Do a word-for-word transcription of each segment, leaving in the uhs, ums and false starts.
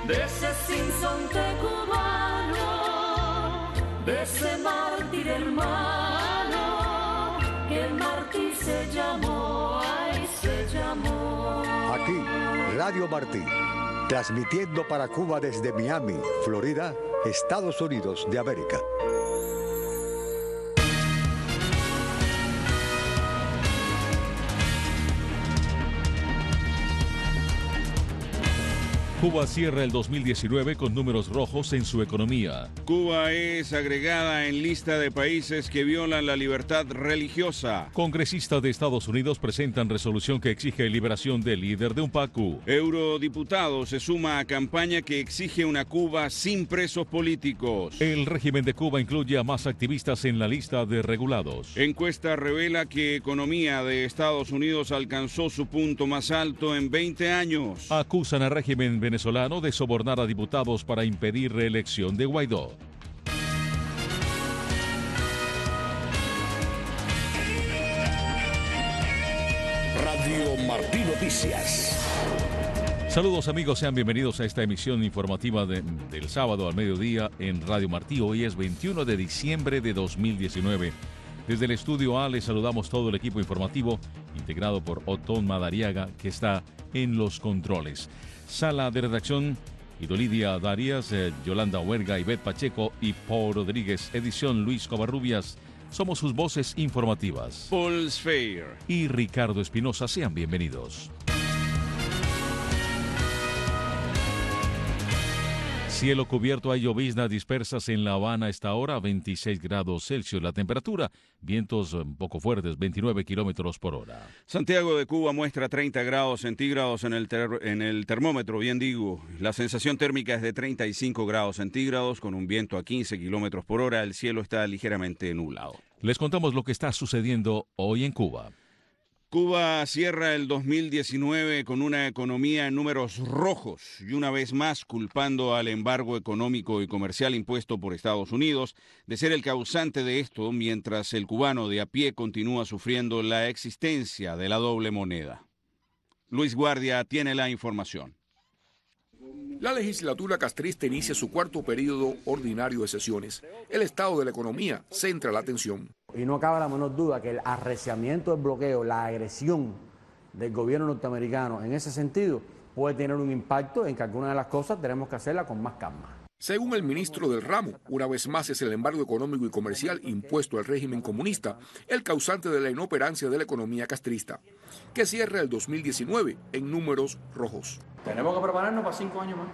de ese sinsonte cubano, de ese mártir hermano, que el mártir se llamó, ay, se llamó. Aquí, Radio Martí, transmitiendo para Cuba desde Miami, Florida, Estados Unidos de América. Cuba cierra el dos mil diecinueve con números rojos en su economía. Cuba es agregada en lista de países que violan la libertad religiosa. Congresistas de Estados Unidos presentan resolución que exige liberación del líder de UNPACU. Eurodiputado se suma a campaña que exige una Cuba sin presos políticos. El régimen de Cuba incluye a más activistas en la lista de regulados. Encuesta revela que economía de Estados Unidos alcanzó su punto más alto en veinte años. Acusan al régimen venezolano de sobornar a diputados para impedir reelección de Guaidó. Radio Martí Noticias. Saludos amigos, sean bienvenidos a esta emisión informativa de, del sábado al mediodía en Radio Martí. Hoy es veintiuno de diciembre de dos mil diecinueve. Desde el estudio A les saludamos todo el equipo informativo integrado por Otón Madariaga, que está en los controles. Sala de redacción, Idolidia Darias, eh, Yolanda Huerga, Ivette Pacheco y Paul Rodríguez. Edición Luis Covarrubias. Somos sus voces informativas. Paul Sfeir y Ricardo Espinosa. Sean bienvenidos. Cielo cubierto, hay lloviznas dispersas en La Habana a esta hora, veintiséis grados Celsius la temperatura, vientos un poco fuertes, veintinueve kilómetros por hora. Santiago de Cuba muestra treinta grados centígrados en el, ter- en el termómetro, bien digo. La sensación térmica es de treinta y cinco grados centígrados con un viento a quince kilómetros por hora. El cielo está ligeramente nublado. Les contamos lo que está sucediendo hoy en Cuba. Cuba cierra el dos mil diecinueve con una economía en números rojos y una vez más culpando al embargo económico y comercial impuesto por Estados Unidos de ser el causante de esto, mientras el cubano de a pie continúa sufriendo la existencia de la doble moneda. Luis Guardia tiene la información. La legislatura castrista inicia su cuarto periodo ordinario de sesiones. El estado de la economía centra la atención. Y no cabe la menor duda que el arreciamiento del bloqueo, la agresión del gobierno norteamericano en ese sentido puede tener un impacto en que algunas de las cosas tenemos que hacerlas con más calma. Según el ministro del ramo, una vez más es el embargo económico y comercial impuesto al régimen comunista el causante de la inoperancia de la economía castrista, que cierra el dos mil diecinueve en números rojos. Tenemos que prepararnos para cinco años más.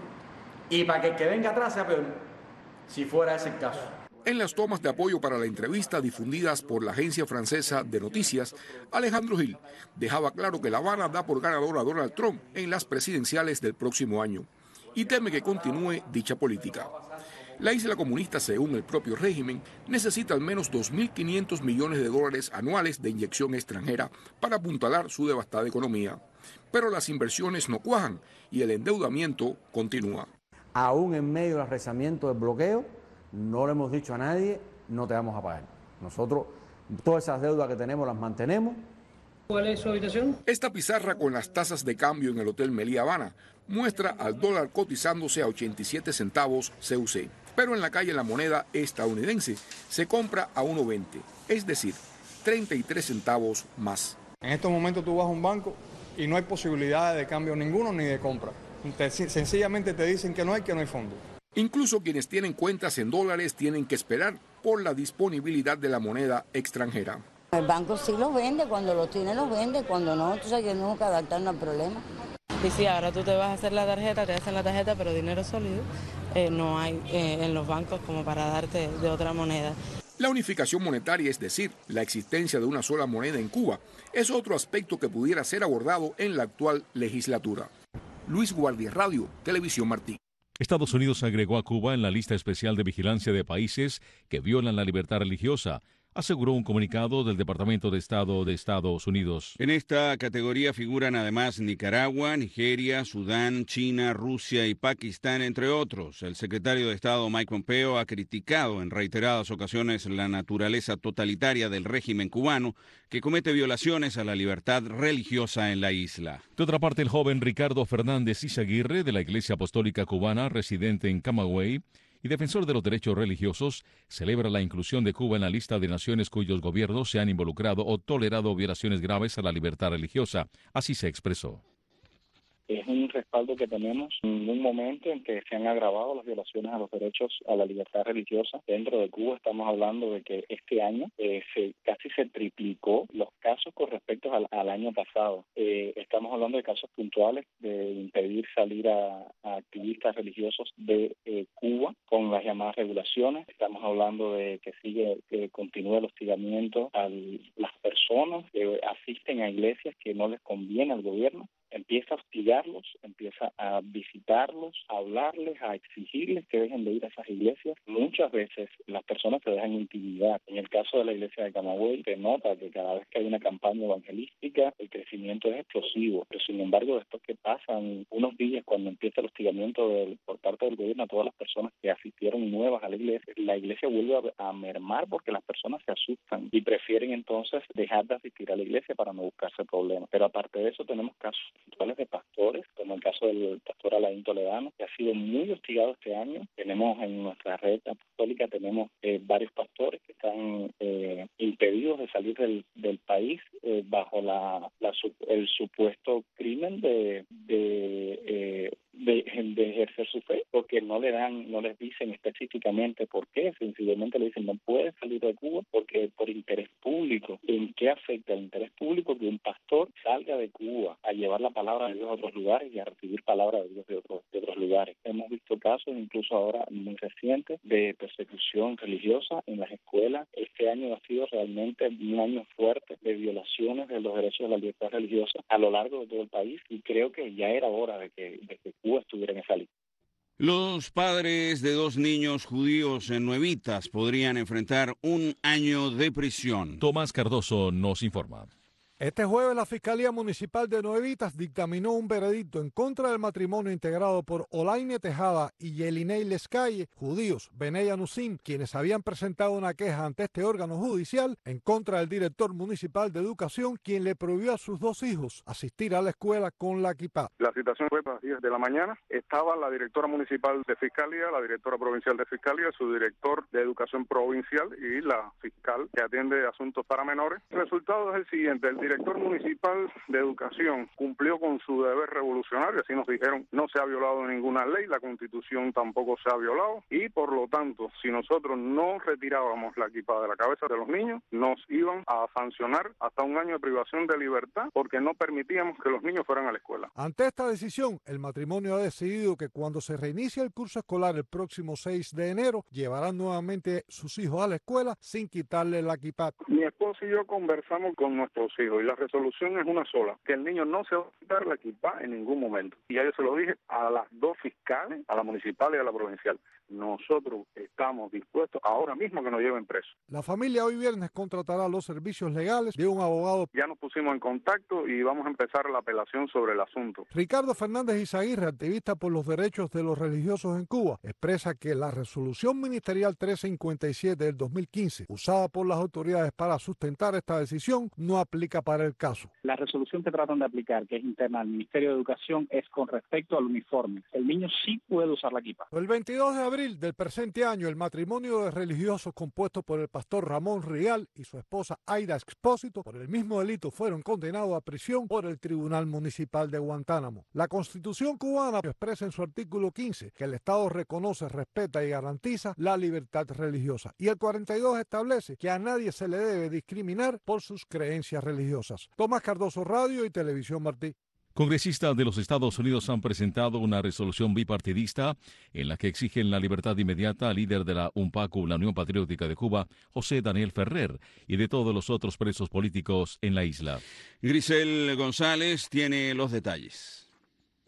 Y para que el que venga atrás sea peor, si fuera ese el caso. En las tomas de apoyo para la entrevista difundidas por la agencia francesa de noticias, Alejandro Gil dejaba claro que La Habana da por ganador a Donald Trump en las presidenciales del próximo año y teme que continúe dicha política. La isla comunista, según el propio régimen, necesita al menos dos mil quinientos millones de dólares anuales de inyección extranjera para apuntalar su devastada economía. Pero las inversiones no cuajan y el endeudamiento continúa. Aún en medio del arreciamiento del bloqueo, no le hemos dicho a nadie, no te vamos a pagar. Nosotros, todas esas deudas que tenemos las mantenemos. ¿Cuál es su habitación? Esta pizarra con las tasas de cambio en el Hotel Meliá Habana muestra al dólar cotizándose a ochenta y siete centavos C U C. Pero en la calle La Moneda estadounidense se compra a uno veinte, es decir, treinta y tres centavos más. En estos momentos tú vas a un banco y no hay posibilidad de cambio ninguno ni de compra. Te, sencillamente te dicen que no hay, que no hay fondo. Incluso quienes tienen cuentas en dólares tienen que esperar por la disponibilidad de la moneda extranjera. El banco sí los vende, cuando los tiene los vende, cuando no, tú sabes que tenemos que adaptarnos al problema. Y sí, ahora tú te vas a hacer la tarjeta, te hacen la tarjeta, pero dinero sólido eh, no hay eh, en los bancos como para darte de otra moneda. La unificación monetaria, es decir, la existencia de una sola moneda en Cuba, es otro aspecto que pudiera ser abordado en la actual legislatura. Luis Guardia, Radio, Televisión Martí. Estados Unidos agregó a Cuba en la lista especial de vigilancia de países que violan la libertad religiosa, aseguró un comunicado del Departamento de Estado de Estados Unidos. En esta categoría figuran además Nicaragua, Nigeria, Sudán, China, Rusia y Pakistán, entre otros. El secretario de Estado Mike Pompeo ha criticado en reiteradas ocasiones la naturaleza totalitaria del régimen cubano, que comete violaciones a la libertad religiosa en la isla. De otra parte, el joven Ricardo Fernández Izaguirre, de la Iglesia Apostólica Cubana, residente en Camagüey y defensor de los derechos religiosos, celebra la inclusión de Cuba en la lista de naciones cuyos gobiernos se han involucrado o tolerado violaciones graves a la libertad religiosa. Así se expresó. Es un respaldo que tenemos en un momento en que se han agravado las violaciones a los derechos a la libertad religiosa dentro de Cuba. Estamos hablando de que este año eh, se, casi se triplicó los casos con respecto al, al año pasado. Eh, estamos hablando de casos puntuales de impedir salir a, a activistas religiosos de eh, Cuba con las llamadas regulaciones. Estamos hablando de que sigue, que continúa el hostigamiento a las personas que asisten a iglesias que no les conviene al gobierno. Empieza a hostigarlos, empieza a visitarlos, a hablarles, a exigirles que dejen de ir a esas iglesias. Muchas veces las personas se dejan intimidar. En el caso de la iglesia de Camagüey, se nota que cada vez que hay una campaña evangelística, el crecimiento es explosivo. Pero sin embargo, después que pasan unos días, cuando empieza el hostigamiento del, por parte del gobierno a todas las personas que asistieron nuevas a la iglesia, la iglesia vuelve a, a mermar porque las personas se asustan y prefieren entonces dejar de asistir a la iglesia para no buscarse problemas. Pero aparte de eso, tenemos casos puntuales de pastores, como el caso del pastor Alain Toledano, que ha sido muy hostigado este año. Tenemos en nuestra red apostólica, tenemos eh, varios pastores que están eh, impedidos de salir del, del país eh, bajo la, la el supuesto crimen de, de eh, De, de ejercer su fe, porque no le dan, no les dicen específicamente por qué, sencillamente le dicen no puede salir de Cuba porque por interés público. ¿En qué afecta el interés público que un pastor salga de Cuba a llevar la palabra de Dios a otros lugares y a recibir palabra de Dios de otros, de otros lugares? Hemos visto casos, incluso ahora muy recientes, de persecución religiosa en las escuelas. Este año ha sido realmente un año fuerte de violaciones de los derechos de la libertad religiosa a lo largo de todo el país, y creo que ya era hora de que, de que Cuba estuviera en esa lista. Los padres de dos niños judíos en Nuevitas podrían enfrentar un año de prisión. Tomás Cardoso nos informa. Este jueves la Fiscalía Municipal de Nuevitas dictaminó un veredicto en contra del matrimonio integrado por Olaine Tejada y Yelinei Lescaye, judíos, Benei Anusim, quienes habían presentado una queja ante este órgano judicial en contra del director municipal de educación, quien le prohibió a sus dos hijos asistir a la escuela con la kipá. La citación fue a las diez de la mañana. Estaba la directora municipal de Fiscalía, la directora provincial de Fiscalía, su director de educación provincial y la fiscal que atiende asuntos para menores. El resultado es el siguiente: el director municipal de educación cumplió con su deber revolucionario, así nos dijeron, no se ha violado ninguna ley, la Constitución tampoco se ha violado, y por lo tanto, si nosotros no retirábamos la kipá de la cabeza de los niños, nos iban a sancionar hasta un año de privación de libertad porque no permitíamos que los niños fueran a la escuela. Ante esta decisión, el matrimonio ha decidido que cuando se reinicie el curso escolar el próximo seis de enero, llevarán nuevamente sus hijos a la escuela sin quitarle la kipá. Mi esposo y yo conversamos con nuestros hijos y la resolución es una sola, que el niño no se va a quitar la kipá en ningún momento. Y ya yo se lo dije a las dos fiscales, a la municipal y a la provincial. Nosotros estamos dispuestos ahora mismo que nos lleven presos. La familia hoy viernes contratará los servicios legales de un abogado. Ya nos pusimos en contacto y vamos a empezar la apelación sobre el asunto. Ricardo Fernández Izaguirre, activista por los derechos de los religiosos en Cuba, expresa que la resolución ministerial trescientos cincuenta y siete del dos mil quince, usada por las autoridades para sustentar esta decisión, no aplica para el caso. La resolución que tratan de aplicar, que es interna al Ministerio de Educación, es con respecto al uniforme. El niño sí puede usar la kipá. El veintidós de abril del presente año, el matrimonio de religiosos compuesto por el pastor Ramón Rial y su esposa Aida Expósito por el mismo delito fueron condenados a prisión por el Tribunal Municipal de Guantánamo. La Constitución cubana expresa en su artículo quince que el Estado reconoce, respeta y garantiza la libertad religiosa, y el cuarenta y dos establece que a nadie se le debe discriminar por sus creencias religiosas. Tomás Cardoso, Radio y Televisión Martí. Congresistas de los Estados Unidos han presentado una resolución bipartidista en la que exigen la libertad inmediata al líder de la UNPACU, la Unión Patriótica de Cuba, José Daniel Ferrer, y de todos los otros presos políticos en la isla. Grisel González tiene los detalles.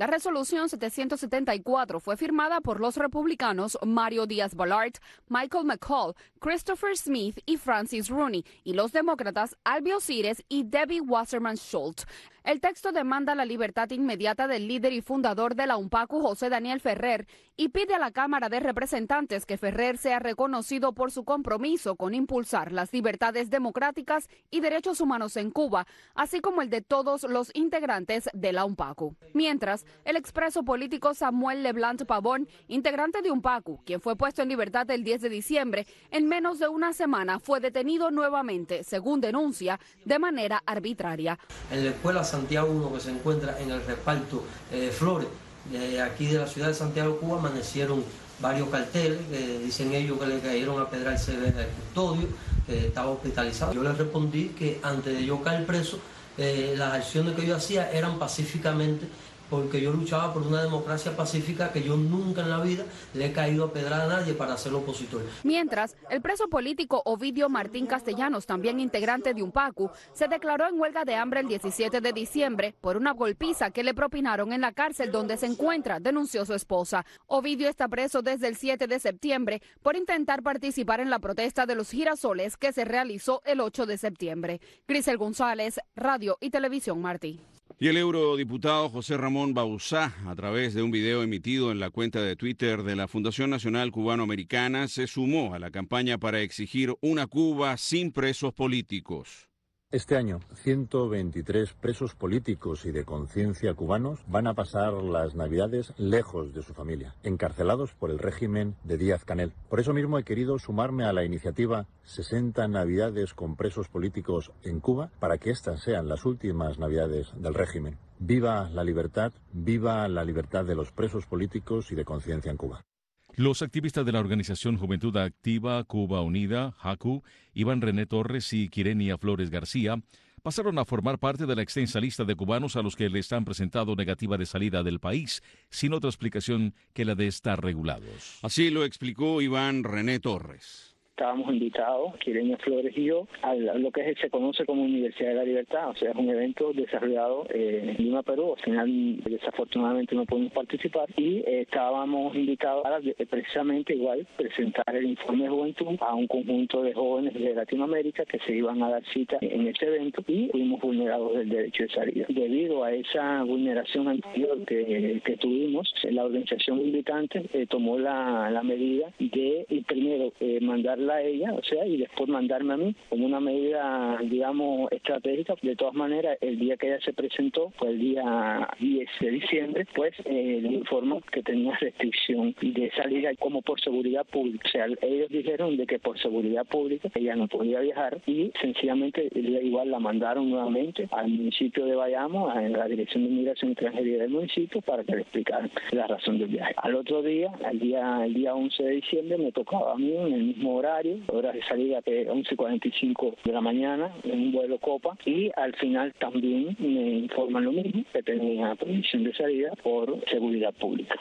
La resolución setecientos setenta y cuatro fue firmada por los republicanos Mario Díaz-Balart, Michael McCall, Christopher Smith y Francis Rooney, y los demócratas Albio Cires y Debbie Wasserman Schultz. El texto demanda la libertad inmediata del líder y fundador de la UNPACU, José Daniel Ferrer, y pide a la Cámara de Representantes que Ferrer sea reconocido por su compromiso con impulsar las libertades democráticas y derechos humanos en Cuba, así como el de todos los integrantes de la UNPACU. Mientras, el expreso político Samuel Leblanc Pavón, integrante de UNPACU, quien fue puesto en libertad el diez de diciembre, en menos de una semana fue detenido nuevamente, según denuncia, de manera arbitraria. En la escuela Santiago uno, que se encuentra en el reparto eh, Flores, de aquí de la ciudad de Santiago, Cuba, amanecieron varios carteles que dicen ellos que le cayeron a pedrarse el custodio, que estaba hospitalizado. Yo les respondí que antes de yo caer preso, eh, las acciones que yo hacía eran pacíficamente, porque yo luchaba por una democracia pacífica, que yo nunca en la vida le he caído a pedrar a nadie para ser opositor. Mientras, el preso político Ovidio Martín Castellanos, también integrante de UNPACU, se declaró en huelga de hambre el diecisiete de diciembre por una golpiza que le propinaron en la cárcel donde se encuentra, denunció su esposa. Ovidio está preso desde el siete de septiembre por intentar participar en la protesta de los girasoles que se realizó el ocho de septiembre. Grisel González, Radio y Televisión Martí. Y el eurodiputado José Ramón Bauzá, a través de un video emitido en la cuenta de Twitter de la Fundación Nacional Cubano-Americana, se sumó a la campaña para exigir una Cuba sin presos políticos. Este año, ciento veintitrés presos políticos y de conciencia cubanos van a pasar las Navidades lejos de su familia, encarcelados por el régimen de Díaz-Canel. Por eso mismo he querido sumarme a la iniciativa sesenta Navidades con presos políticos en Cuba, para que estas sean las últimas Navidades del régimen. Viva la libertad, viva la libertad de los presos políticos y de conciencia en Cuba. Los activistas de la organización Juventud Activa Cuba Unida, JACU, Iván René Torres y Quirenia Flores García, pasaron a formar parte de la extensa lista de cubanos a los que les han presentado negativa de salida del país, sin otra explicación que la de estar regulados. Así lo explicó Iván René Torres. Estábamos invitados, Quirenia Flores y yo, a lo que se conoce como Universidad de la Libertad, o sea, es un evento desarrollado eh, en Lima, Perú. Al final, desafortunadamente, no pudimos participar y eh, estábamos invitados a eh, precisamente igual presentar el informe de juventud a un conjunto de jóvenes de Latinoamérica que se iban a dar cita en ese evento y fuimos vulnerados del derecho de salida. Debido a esa vulneración anterior que, que tuvimos, la organización militante eh, tomó la, la medida de, y primero, eh, mandar a ella, o sea, y después mandarme a mí como una medida, digamos, estratégica. De todas maneras, el día que ella se presentó, fue el día diez de diciembre, pues eh, le informó que tenía restricción de salida como por seguridad pública. O sea, ellos dijeron de que por seguridad pública ella no podía viajar y sencillamente igual la mandaron nuevamente al municipio de Bayamo, a la Dirección de Inmigración y Extranjería del municipio, para que le explicaran la razón del viaje. Al otro día, el día, el día once de diciembre, me tocaba a mí en el mismo horario, horas de salida de once y cuarenta y cinco de la mañana en un vuelo Copa, y al final también me informan lo mismo, que tenía permisión de salida por seguridad pública.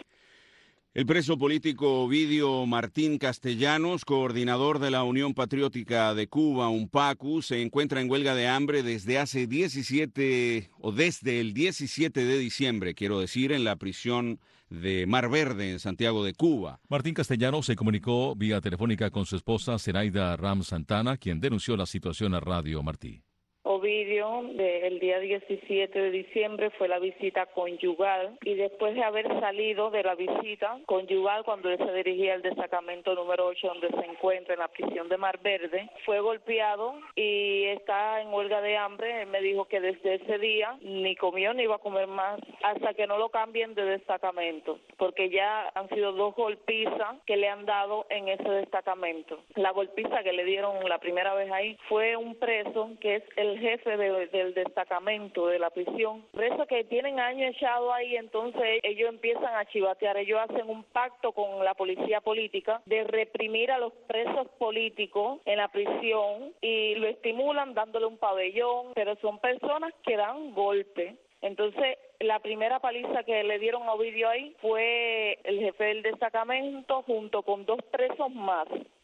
El preso político Ovidio Martín Castellanos, coordinador de la Unión Patriótica de Cuba, UNPACU, se encuentra en huelga de hambre desde hace diecisiete o desde el diecisiete de diciembre, quiero decir, en la prisión de Mar Verde, en Santiago de Cuba. Martín Castellanos se comunicó vía telefónica con su esposa Zenaida Ram Santana, quien denunció la situación a Radio Martí. Ovidio, de, el día diecisiete de diciembre fue la visita conyugal, y después de haber salido de la visita conyugal, cuando él se dirigía al destacamento número ocho, donde se encuentra en la prisión de Mar Verde, fue golpeado y está en huelga de hambre. Él me dijo que desde ese día ni comió ni iba a comer más hasta que no lo cambien de destacamento, porque ya han sido dos golpizas que le han dado en ese destacamento. La golpiza que le dieron la primera vez ahí fue un preso que es el jefe de, del destacamento de la prisión, presos que tienen años echados ahí. Entonces ellos empiezan a chivatear, ellos hacen un pacto con la policía política de reprimir a los presos políticos en la prisión y lo estimulan dándole un pabellón, pero son personas que dan golpe. Entonces, la primera paliza que le dieron a Ovidio ahí fue el jefe del destacamento junto con dos presos más.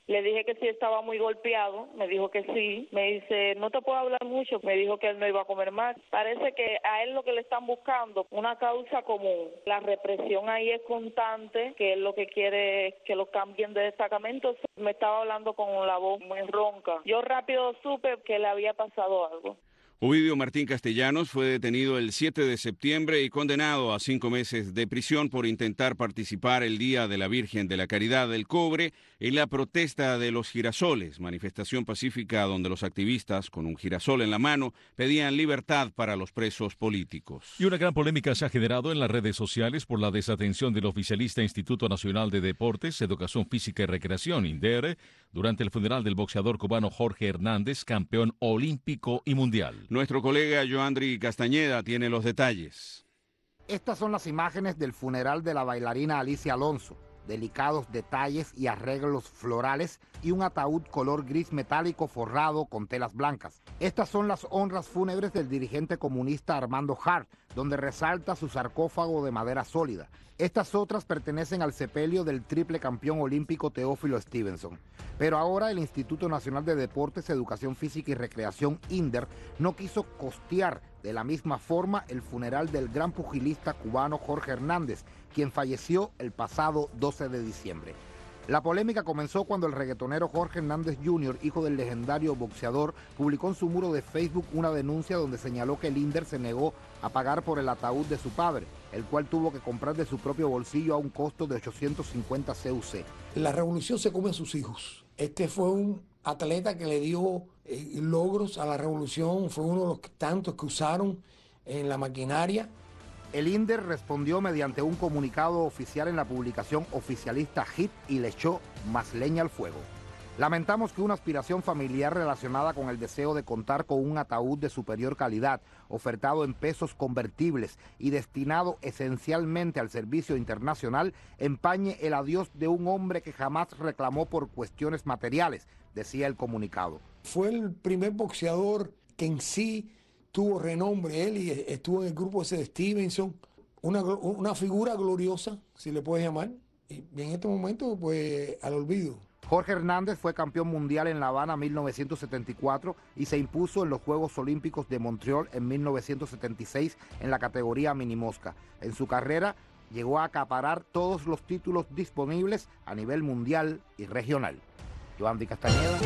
Le dije que sí estaba muy golpeado, me dijo que sí. Me dice, no te puedo hablar mucho, me dijo que él no iba a comer más. Parece que a él lo que le están buscando, una causa común. La represión ahí es constante, que él lo que quiere es que lo cambien de destacamento. Me estaba hablando con la voz muy ronca. Yo rápido supe que le había pasado algo. Ovidio Martín Castellanos fue detenido el siete de septiembre y condenado a cinco meses de prisión por intentar participar el Día de la Virgen de la Caridad del Cobre en la protesta de los girasoles, manifestación pacífica donde los activistas, con un girasol en la mano, pedían libertad para los presos políticos. Y una gran polémica se ha generado en las redes sociales por la desatención del oficialista Instituto Nacional de Deportes, Educación Física y Recreación, INDER, durante el funeral del boxeador cubano Jorge Hernández, campeón olímpico y mundial. Nuestro colega Joandri Castañeda tiene los detalles. Estas son las imágenes del funeral de la bailarina Alicia Alonso. Delicados detalles y arreglos florales y un ataúd color gris metálico forrado con telas blancas. Estas son las honras fúnebres del dirigente comunista Armando Hart, donde resalta su sarcófago de madera sólida. Estas otras pertenecen al sepelio del triple campeón olímpico Teófilo Stevenson. Pero ahora el Instituto Nacional de Deportes, Educación Física y Recreación, INDER, no quiso costear de la misma forma el funeral del gran pugilista cubano Jorge Hernández, quien falleció el pasado doce de diciembre. La polémica comenzó cuando el reggaetonero Jorge Hernández junior, hijo del legendario boxeador, publicó en su muro de Facebook una denuncia donde señaló que el INDER se negó a pagar por el ataúd de su padre, el cual tuvo que comprar de su propio bolsillo a un costo de ochocientos cincuenta C U C. La revolución se come a sus hijos. Este fue un atleta que le dio eh, logros a la revolución, fue uno de los tantos que usaron en la maquinaria. El INDER respondió mediante un comunicado oficial en la publicación oficialista Hit y le echó más leña al fuego. Lamentamos que una aspiración familiar relacionada con el deseo de contar con un ataúd de superior calidad, ofertado en pesos convertibles y destinado esencialmente al servicio internacional, empañe el adiós de un hombre que jamás reclamó por cuestiones materiales, decía el comunicado. Fue el primer boxeador que en sí tuvo renombre, él, y estuvo en el grupo ese de Stevenson, una, una figura gloriosa, si le puedes llamar, y en este momento, pues, al olvido. Jorge Hernández fue campeón mundial en La Habana en mil novecientos setenta y cuatro y se impuso en los Juegos Olímpicos de Montreal en mil novecientos setenta y seis en la categoría minimosca. En su carrera llegó a acaparar todos los títulos disponibles a nivel mundial y regional. Joandri Castañeda,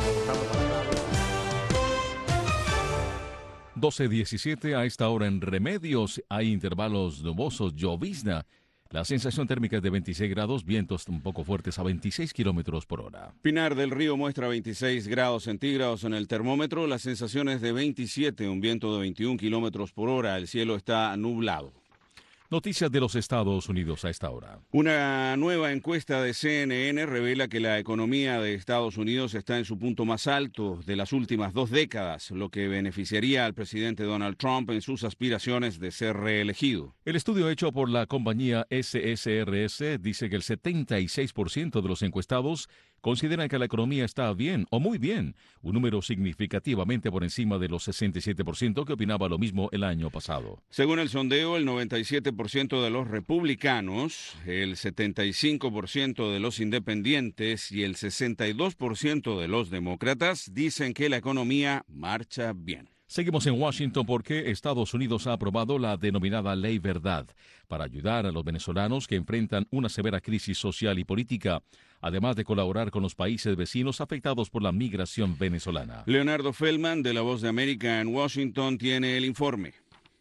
doce diecisiete a esta hora en Remedios. Hay intervalos nubosos, llovizna. La sensación térmica es de veintiséis grados, vientos un poco fuertes a veintiséis kilómetros por hora. Pinar del Río muestra veintiséis grados centígrados en el termómetro. La sensación es de veintisiete, un viento de veintiún kilómetros por hora. El cielo está nublado. Noticias de los Estados Unidos a esta hora. Una nueva encuesta de C N N revela que la economía de Estados Unidos está en su punto más alto de las últimas dos décadas, lo que beneficiaría al presidente Donald Trump en sus aspiraciones de ser reelegido. El estudio hecho por la compañía S S R S dice que el setenta y seis por ciento de los encuestados consideran que la economía está bien o muy bien, un número significativamente por encima de los sesenta y siete por ciento que opinaba lo mismo el año pasado. Según el sondeo, el noventa y siete por ciento de los republicanos, el setenta y cinco por ciento de los independientes y el sesenta y dos por ciento de los demócratas dicen que la economía marcha bien. Seguimos en Washington porque Estados Unidos ha aprobado la denominada Ley Verdad para ayudar a los venezolanos que enfrentan una severa crisis social y política, además de colaborar con los países vecinos afectados por la migración venezolana. Leonardo Feldman, de La Voz de América en Washington, tiene el informe.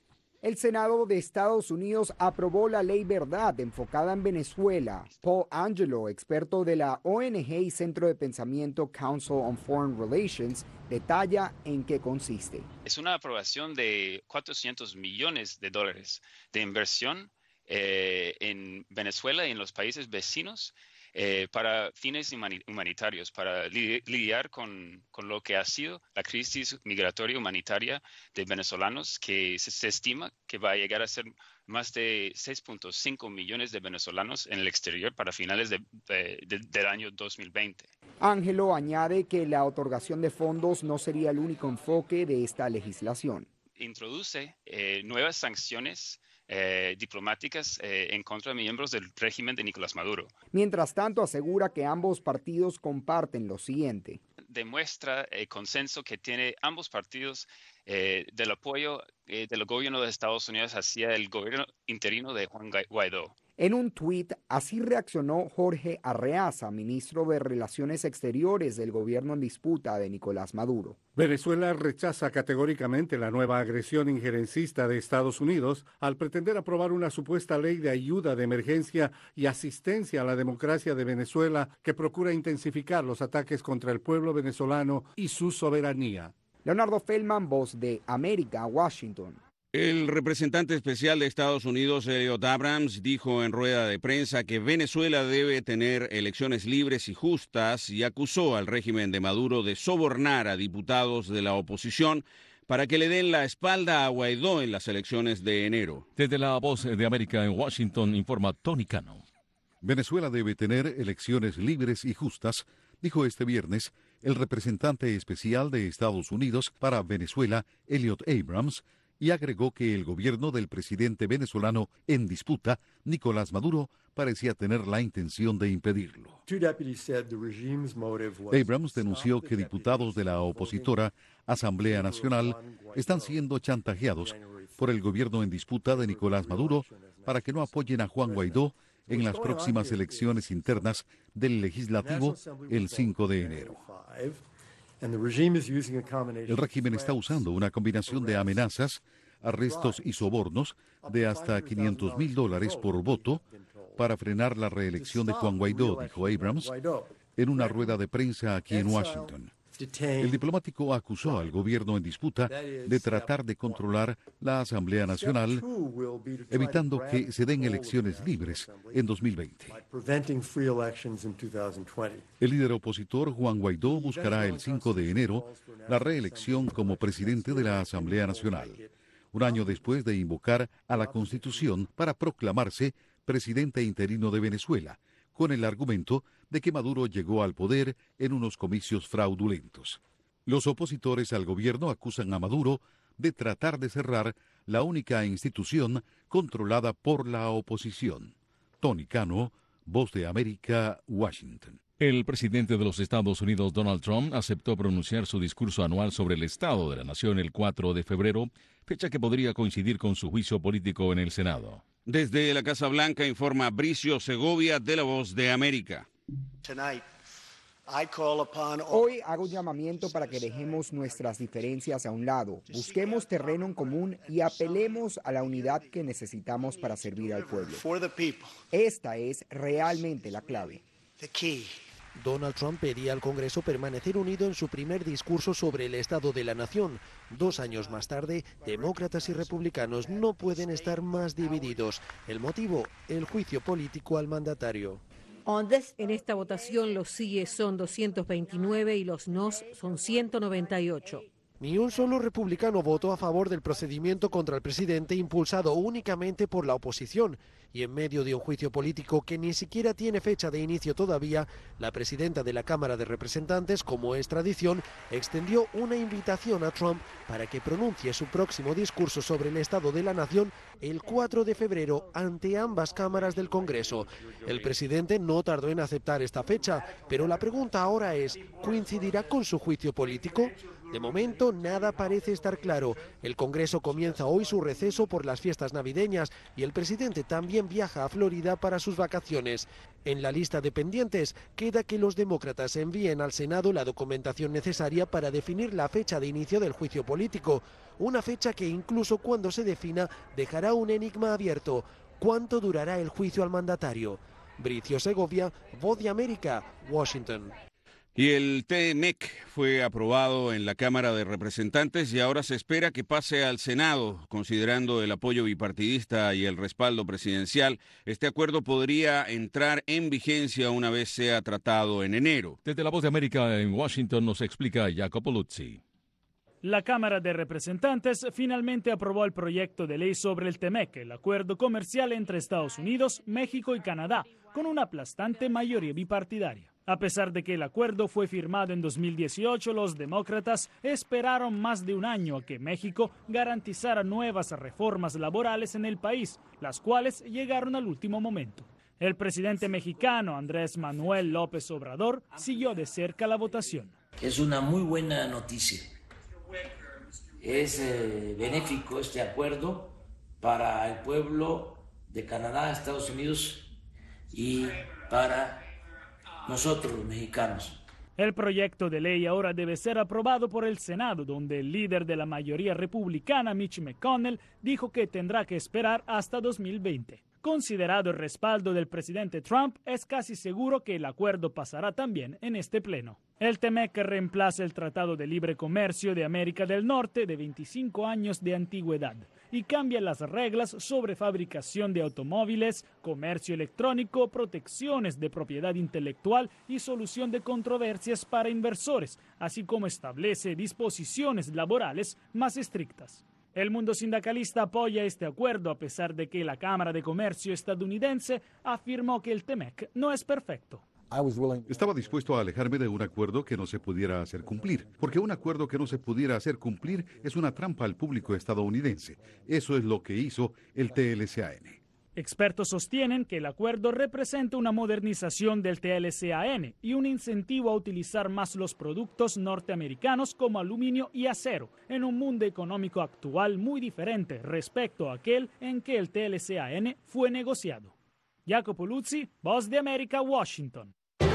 El Senado de Estados Unidos aprobó la Ley Verdad enfocada en Venezuela. Paul Angelo, experto de la O N G y Centro de Pensamiento Council on Foreign Relations, detalla en qué consiste. Es una aprobación de cuatrocientos millones de dólares de inversión eh, en Venezuela y en los países vecinos eh, para fines humanitarios, para li lidiar con, con lo que ha sido la crisis migratoria humanitaria de venezolanos, que se, se estima que va a llegar a ser más de seis punto cinco millones de venezolanos en el exterior para finales de, de, de, del año dos mil veinte. Ángelo añade que la otorgación de fondos no sería el único enfoque de esta legislación. Introduce eh, nuevas sanciones eh, diplomáticas eh, en contra de miembros del régimen de Nicolás Maduro. Mientras tanto, asegura que ambos partidos comparten lo siguiente. Demuestra el consenso que tiene ambos partidos eh, del apoyo eh, del gobierno de Estados Unidos hacia el gobierno interino de Juan Guaidó. En un tuit, así reaccionó Jorge Arreaza, ministro de Relaciones Exteriores del gobierno en disputa de Nicolás Maduro. Venezuela rechaza categóricamente la nueva agresión injerencista de Estados Unidos al pretender aprobar una supuesta ley de ayuda de emergencia y asistencia a la democracia de Venezuela que procura intensificar los ataques contra el pueblo venezolano y su soberanía. Leonardo Feldman, Voz de América, Washington. El representante especial de Estados Unidos, Elliot Abrams, dijo en rueda de prensa que Venezuela debe tener elecciones libres y justas y acusó al régimen de Maduro de sobornar a diputados de la oposición para que le den la espalda a Guaidó en las elecciones de enero. Desde la Voz de América en Washington informa Tony Cano. Venezuela debe tener elecciones libres y justas, dijo este viernes el representante especial de Estados Unidos para Venezuela, Elliot Abrams, y agregó que el gobierno del presidente venezolano en disputa, Nicolás Maduro, parecía tener la intención de impedirlo. Abrams denunció que diputados de la opositora Asamblea Nacional están siendo chantajeados por el gobierno en disputa de Nicolás Maduro para que no apoyen a Juan Guaidó en las próximas elecciones internas del legislativo el cinco de enero. El régimen está usando una combinación de amenazas, arrestos y sobornos de hasta quinientos mil dólares por voto para frenar la reelección de Juan Guaidó, dijo Abrams en una rueda de prensa aquí en Washington. El diplomático acusó al gobierno en disputa de tratar de controlar la Asamblea Nacional, evitando que se den elecciones libres en dos mil veinte. El líder opositor Juan Guaidó buscará el cinco de enero la reelección como presidente de la Asamblea Nacional, un año después de invocar a la Constitución para proclamarse presidente interino de Venezuela, con el argumento de que Maduro llegó al poder en unos comicios fraudulentos. Los opositores al gobierno acusan a Maduro de tratar de cerrar la única institución controlada por la oposición. Tony Cano, Voz de América, Washington. El presidente de los Estados Unidos, Donald Trump, aceptó pronunciar su discurso anual sobre el Estado de la Nación el cuatro de febrero, fecha que podría coincidir con su juicio político en el Senado. Desde la Casa Blanca informa Bricio Segovia de la Voz de América. Hoy hago un llamamiento para que dejemos nuestras diferencias a un lado, busquemos terreno en común y apelemos a la unidad que necesitamos para servir al pueblo. Esta es realmente la clave. Donald Trump pedía al Congreso permanecer unido en su primer discurso sobre el Estado de la Nación. Dos años más tarde, demócratas y republicanos no pueden estar más divididos. El motivo, el juicio político al mandatario. En esta votación los síes son doscientos veintinueve y los nos son ciento noventa y ocho. Ni un solo republicano votó a favor del procedimiento contra el presidente impulsado únicamente por la oposición. Y en medio de un juicio político que ni siquiera tiene fecha de inicio todavía, la presidenta de la Cámara de Representantes, como es tradición, extendió una invitación a Trump para que pronuncie su próximo discurso sobre el Estado de la Nación el cuatro de febrero ante ambas cámaras del Congreso. El presidente no tardó en aceptar esta fecha, pero la pregunta ahora es, ¿coincidirá con su juicio político? De momento, nada parece estar claro. El Congreso comienza hoy su receso por las fiestas navideñas y el presidente también viaja a Florida para sus vacaciones. En la lista de pendientes queda que los demócratas envíen al Senado la documentación necesaria para definir la fecha de inicio del juicio político. Una fecha que incluso cuando se defina dejará un enigma abierto. ¿Cuánto durará el juicio al mandatario? Bricio Segovia, Voz de América, Washington. Y el T M E C fue aprobado en la Cámara de Representantes y ahora se espera que pase al Senado. Considerando el apoyo bipartidista y el respaldo presidencial, este acuerdo podría entrar en vigencia una vez sea tratado en enero. Desde la Voz de América en Washington nos explica Jacopo Luzzi. La Cámara de Representantes finalmente aprobó el proyecto de ley sobre el T M E C, el acuerdo comercial entre Estados Unidos, México y Canadá, con una aplastante mayoría bipartidaria. A pesar de que el acuerdo fue firmado en dos mil dieciocho, los demócratas esperaron más de un año a que México garantizara nuevas reformas laborales en el país, las cuales llegaron al último momento. El presidente mexicano Andrés Manuel López Obrador siguió de cerca la votación. Es una muy buena noticia. Es eh, benéfico este acuerdo para el pueblo de Canadá, Estados Unidos y para nosotros los mexicanos. El proyecto de ley ahora debe ser aprobado por el Senado, donde el líder de la mayoría republicana, Mitch McConnell, dijo que tendrá que esperar hasta dos mil veinte. Considerado el respaldo del presidente Trump, es casi seguro que el acuerdo pasará también en este pleno. El TEMEC reemplaza el Tratado de Libre Comercio de América del Norte de veinticinco años de antigüedad y cambia las reglas sobre fabricación de automóviles, comercio electrónico, protecciones de propiedad intelectual y solución de controversias para inversores, así como establece disposiciones laborales más estrictas. El mundo sindicalista apoya este acuerdo a pesar de que la Cámara de Comercio estadounidense afirmó que el TEMEC no es perfecto. Estaba dispuesto a alejarme de un acuerdo que no se pudiera hacer cumplir, porque un acuerdo que no se pudiera hacer cumplir es una trampa al público estadounidense. Eso es lo que hizo el T L C A N. Expertos sostienen que el acuerdo representa una modernización del T L C A N y un incentivo a utilizar más los productos norteamericanos como aluminio y acero, en un mundo económico actual muy diferente respecto a aquel en que el T L C A N fue negociado. Jacopo Luzzi, Voz de América, Washington.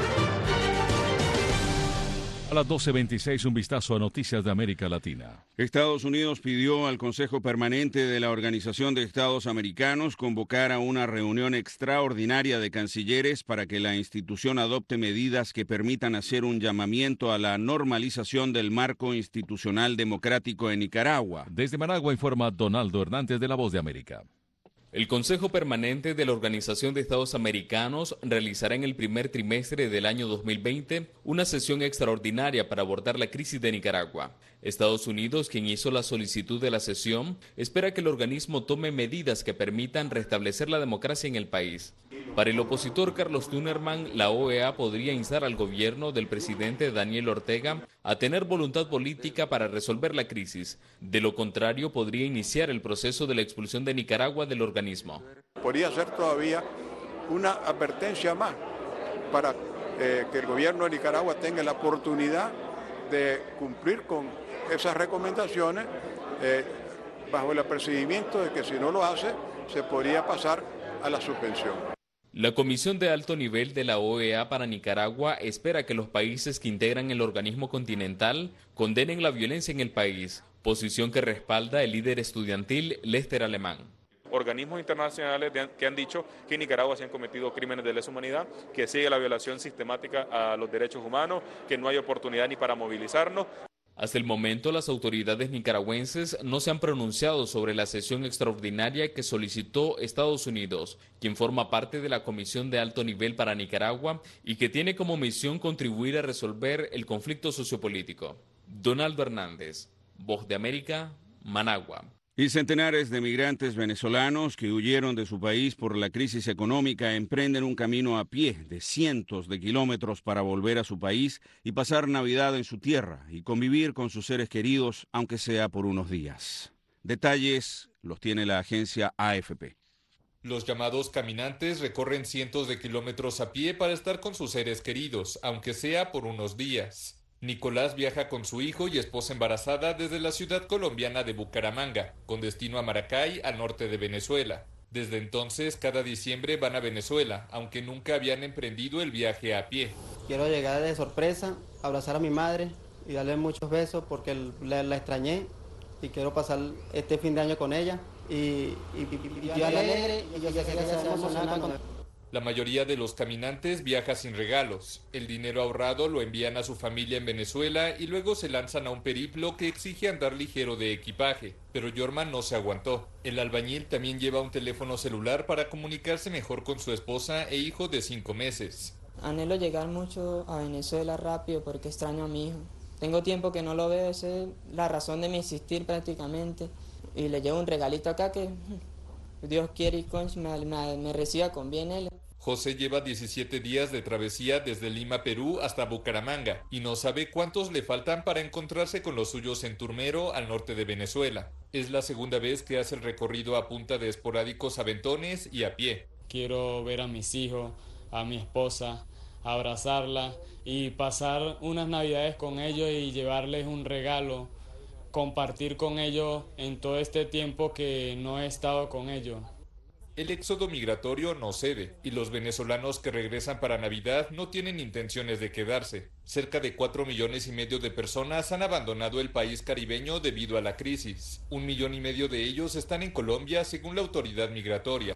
A las doce veintiséis, un vistazo a noticias de América Latina. Estados Unidos pidió al Consejo Permanente de la Organización de Estados Americanos convocar a una reunión extraordinaria de cancilleres para que la institución adopte medidas que permitan hacer un llamamiento a la normalización del marco institucional democrático en Nicaragua. Desde Managua informa Donaldo Hernández de La Voz de América. El Consejo Permanente de la Organización de Estados Americanos realizará en el primer trimestre del año dos mil veinte una sesión extraordinaria para abordar la crisis de Nicaragua. Estados Unidos, quien hizo la solicitud de la sesión, espera que el organismo tome medidas que permitan restablecer la democracia en el país. Para el opositor Carlos Tunerman, la O E A podría instar al gobierno del presidente Daniel Ortega a tener voluntad política para resolver la crisis. De lo contrario, podría iniciar el proceso de la expulsión de Nicaragua del organismo. Podría ser todavía una advertencia más para eh, que el gobierno de Nicaragua tenga la oportunidad de cumplir con esas recomendaciones eh, bajo el apercibimiento de que si no lo hace, se podría pasar a la suspensión. La Comisión de Alto Nivel de la O E A para Nicaragua espera que los países que integran el organismo continental condenen la violencia en el país, posición que respalda el líder estudiantil Lester Alemán. Organismos internacionales que han dicho que en Nicaragua se han cometido crímenes de lesa humanidad, que sigue la violación sistemática a los derechos humanos, que no hay oportunidad ni para movilizarnos. Hasta el momento, las autoridades nicaragüenses no se han pronunciado sobre la sesión extraordinaria que solicitó Estados Unidos, quien forma parte de la Comisión de Alto Nivel para Nicaragua y que tiene como misión contribuir a resolver el conflicto sociopolítico. Donaldo Hernández, Voz de América, Managua. Y centenares de migrantes venezolanos que huyeron de su país por la crisis económica emprenden un camino a pie de cientos de kilómetros para volver a su país y pasar Navidad en su tierra y convivir con sus seres queridos, aunque sea por unos días. Detalles los tiene la agencia A F P. Los llamados caminantes recorren cientos de kilómetros a pie para estar con sus seres queridos, aunque sea por unos días. Nicolás viaja con su hijo y esposa embarazada desde la ciudad colombiana de Bucaramanga, con destino a Maracay, al norte de Venezuela. Desde entonces, cada diciembre van a Venezuela, aunque nunca habían emprendido el viaje a pie. Quiero llegar de sorpresa, abrazar a mi madre y darle muchos besos porque la, la extrañé y quiero pasar este fin de año con ella. Y, y, y, y yo alegre y yo sé que ella se emociona con... La mayoría de los caminantes viaja sin regalos. El dinero ahorrado lo envían a su familia en Venezuela y luego se lanzan a un periplo que exige andar ligero de equipaje. Pero Yorman no se aguantó. El albañil también lleva un teléfono celular para comunicarse mejor con su esposa e hijo de cinco meses. Anhelo llegar mucho a Venezuela rápido porque extraño a mi hijo. Tengo tiempo que no lo veo, esa es la razón de mi existir prácticamente. Y le llevo un regalito acá que Dios quiere y me, me, me reciba con bien él. José lleva diecisiete días de travesía desde Lima, Perú, hasta Bucaramanga y no sabe cuántos le faltan para encontrarse con los suyos en Turmero, al norte de Venezuela. Es la segunda vez que hace el recorrido a punta de esporádicos aventones y a pie. Quiero ver a mis hijos, a mi esposa, abrazarla y pasar unas navidades con ellos y llevarles un regalo, compartir con ellos en todo este tiempo que no he estado con ellos. El éxodo migratorio no cede y los venezolanos que regresan para Navidad no tienen intenciones de quedarse. Cerca de cuatro millones y medio de personas han abandonado el país caribeño debido a la crisis. Un millón y medio de ellos están en Colombia, según la autoridad migratoria.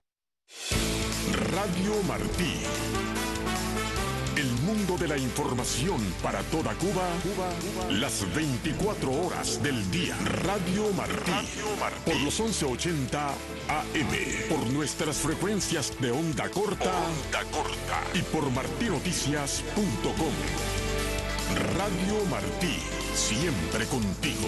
Radio Martí. El mundo de la información para toda Cuba, Cuba, Cuba, las veinticuatro horas del día. Radio Martí, Radio Martí. Por los once ochenta A M, por nuestras frecuencias de onda corta, onda corta y por martinoticias punto com. Radio Martí, siempre contigo.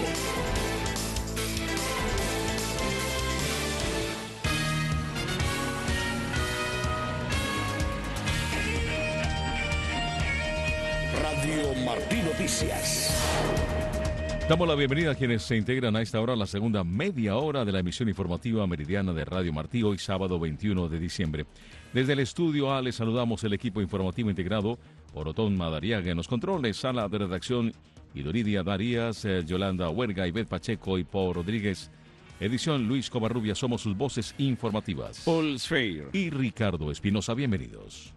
Radio Martí Noticias. Damos la bienvenida a quienes se integran a esta hora, la segunda media hora de la emisión informativa meridiana de Radio Martí, hoy sábado veintiuno de diciembre. Desde el estudio A les saludamos el equipo informativo integrado por Otón Madariaga en los controles, sala de redacción Idoridia Darías, eh, Yolanda Huerga, Ivette Pacheco y Paul Rodríguez. Edición Luis Covarrubia, somos sus voces informativas. Paul Schreier y Ricardo Espinosa, bienvenidos.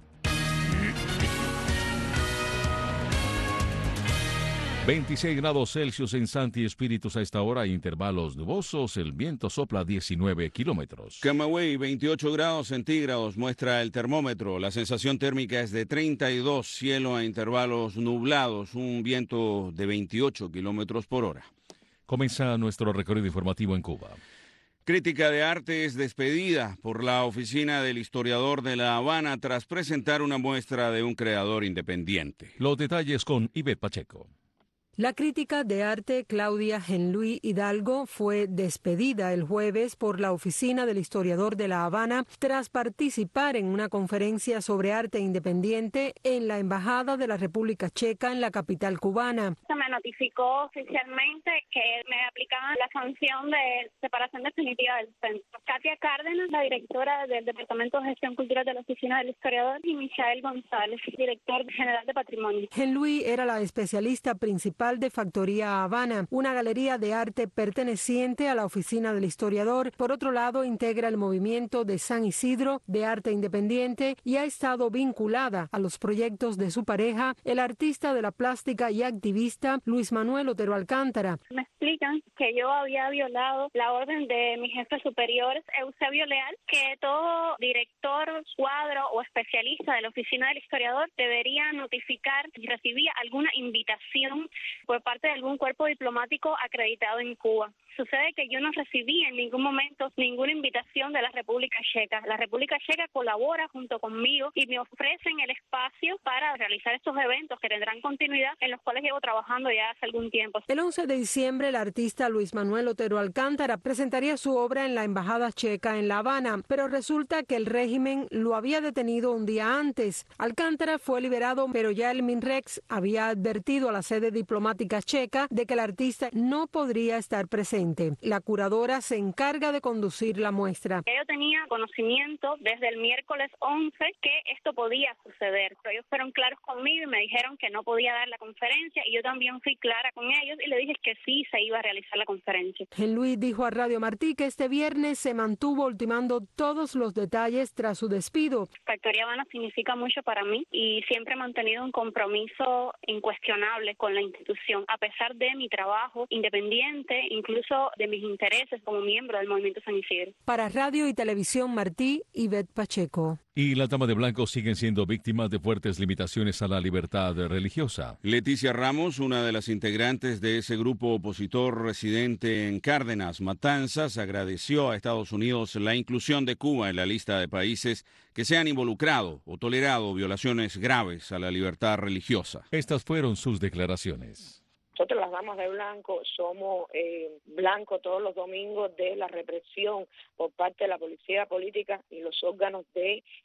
veintiséis grados Celsius en Santi Espíritus a esta hora, intervalos nubosos, el viento sopla diecinueve kilómetros. Camagüey, veintiocho grados centígrados muestra el termómetro, la sensación térmica es de treinta y dos, cielo a intervalos nublados, un viento de veintiocho kilómetros por hora. Comienza nuestro recorrido informativo en Cuba. Crítica de arte es despedida por la oficina del historiador de La Habana tras presentar una muestra de un creador independiente. Los detalles con Ivette Pacheco. La crítica de arte Claudia Genluí Hidalgo fue despedida el jueves por la oficina del historiador de La Habana tras participar en una conferencia sobre arte independiente en la Embajada de la República Checa en la capital cubana. Se me notificó oficialmente que me aplicaban la sanción de separación definitiva del centro. Katia Cárdenas, la directora del Departamento de Gestión Cultural de la oficina del historiador, y Michael González, director general de Patrimonio. Genluí era la especialista principal de Factoría Habana, una galería de arte perteneciente a la oficina del historiador. Por otro lado, integra el movimiento de San Isidro de arte independiente y ha estado vinculada a los proyectos de su pareja, el artista de la plástica y activista Luis Manuel Otero Alcántara. Me explican que yo había violado la orden de mi jefe superior, Eusebio Leal, que todo director, cuadro o especialista de la oficina del historiador debería notificar si recibía alguna invitación por parte de algún cuerpo diplomático acreditado en Cuba. Sucede que yo no recibí en ningún momento ninguna invitación de la República Checa. La República Checa colabora junto conmigo y me ofrecen el espacio para realizar estos eventos que tendrán continuidad, en los cuales llevo trabajando ya hace algún tiempo. El once de diciembre, el artista Luis Manuel Otero Alcántara presentaría su obra en la Embajada Checa en La Habana, pero resulta que el régimen lo había detenido un día antes. Alcántara fue liberado, pero ya el MINREX había advertido a la sede diplomática checa de que el artista no podría estar presente. La curadora se encarga de conducir la muestra. Yo tenía conocimiento desde el miércoles once que esto podía suceder, pero ellos fueron claros conmigo y me dijeron que no podía dar la conferencia, y yo también fui clara con ellos y le dije que sí se iba a realizar la conferencia. Genluí dijo a Radio Martí que este viernes se mantuvo ultimando todos los detalles tras su despido. Factoría Habana significa mucho para mí y siempre he mantenido un compromiso incuestionable con la institución, a pesar de mi trabajo independiente, incluso de mis intereses como miembro del Movimiento San Isidro. Para Radio y Televisión Martí, Ivette Pacheco. Y las damas de blanco siguen siendo víctimas de fuertes limitaciones a la libertad religiosa. Leticia Ramos, una de las integrantes de ese grupo opositor residente en Cárdenas, Matanzas, agradeció a Estados Unidos la inclusión de Cuba en la lista de países que se han involucrado o tolerado violaciones graves a la libertad religiosa. Estas fueron sus declaraciones. Nosotros las damas de blanco somos eh, blancos todos los domingos de la represión por parte de la policía política y los órganos de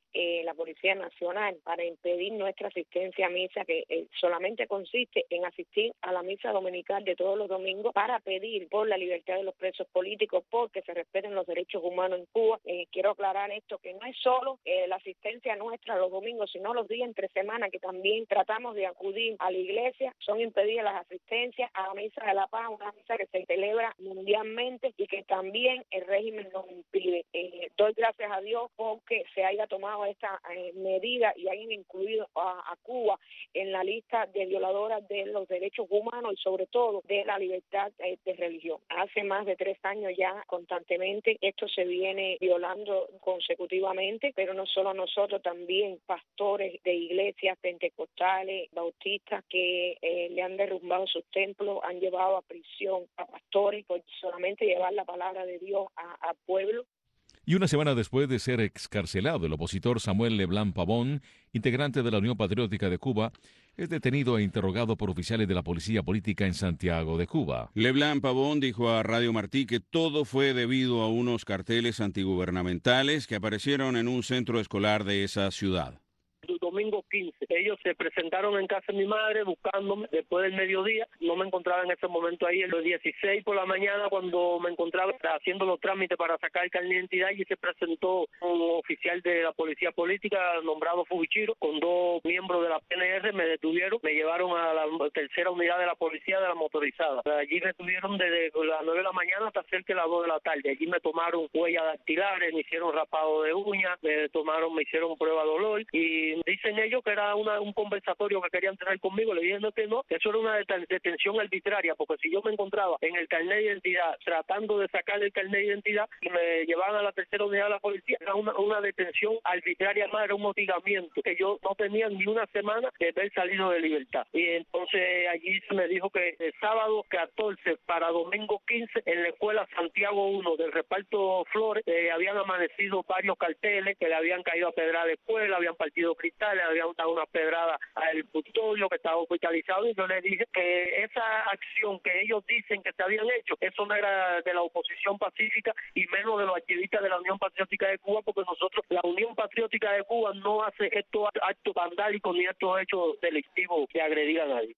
eh, la Policía Nacional para impedir nuestra asistencia a misa, que eh, solamente consiste en asistir a la misa dominical de todos los domingos para pedir por la libertad de los presos políticos, porque se respeten los derechos humanos en Cuba. Eh, quiero aclarar esto, que no es solo eh, la asistencia nuestra los domingos, sino los días entre semana, que también tratamos de acudir a la iglesia. Son impedidas las asistencias a la misa de la paz, una misa que se celebra mundialmente y que también el régimen nos impide. Eh, doy gracias a Dios porque se haya tomado esta eh, medida y hayan incluido a, a Cuba en la lista de violadoras de los derechos humanos y sobre todo de la libertad eh, de religión. Hace más de tres años ya constantemente esto se viene violando consecutivamente, pero no solo nosotros, también pastores de iglesias pentecostales, bautistas que eh, le han derrumbado sus templos, han llevado a prisión a pastores por solamente llevar la palabra de Dios al pueblo. Y una semana después de ser excarcelado, el opositor Samuel Leblanc Pavón, integrante de la Unión Patriótica de Cuba, es detenido e interrogado por oficiales de la Policía Política en Santiago de Cuba. Leblanc Pavón dijo a Radio Martí que todo fue debido a unos carteles antigubernamentales que aparecieron en un centro escolar de esa ciudad. Domingo quince. Ellos se presentaron en casa de mi madre buscándome después del mediodía. No me encontraba en ese momento ahí. El dieciséis por la mañana, cuando me encontraba haciendo los trámites para sacar el carnet de identidad, y se presentó un oficial de la policía política nombrado Fubichiro con dos miembros de la P N R. Me detuvieron, me llevaron a la tercera unidad de la policía de la motorizada. Allí me detuvieron desde las nueve de la mañana hasta cerca de las dos de la tarde. Allí me tomaron huellas dactilares, me hicieron rapado de uñas, me tomaron, me hicieron prueba de dolor y dicen ellos que era una, un conversatorio que querían tener conmigo. Le dije no, que no, que eso era una detención arbitraria, porque si yo me encontraba en el carnet de identidad tratando de sacar el carnet de identidad y me llevaban a la tercera unidad de la policía, era una, una detención arbitraria más, era un hostigamiento, que yo no tenía ni una semana de haber salido de libertad. Y entonces allí se me dijo que el sábado catorce para domingo quince en la escuela Santiago uno del reparto Flores eh, habían amanecido varios carteles que le habían caído a pedrar de escuela, habían partido cristales, habían dado una pedrada al custodio que estaba hospitalizado, y yo le dije que esa acción que ellos dicen que se habían hecho, eso no era de la oposición pacífica y menos de los activistas de la Unión Patriótica de Cuba, porque nosotros, la Unión Patriótica de Cuba, no hace estos actos vandálicos ni estos hechos delictivos que agredir a nadie.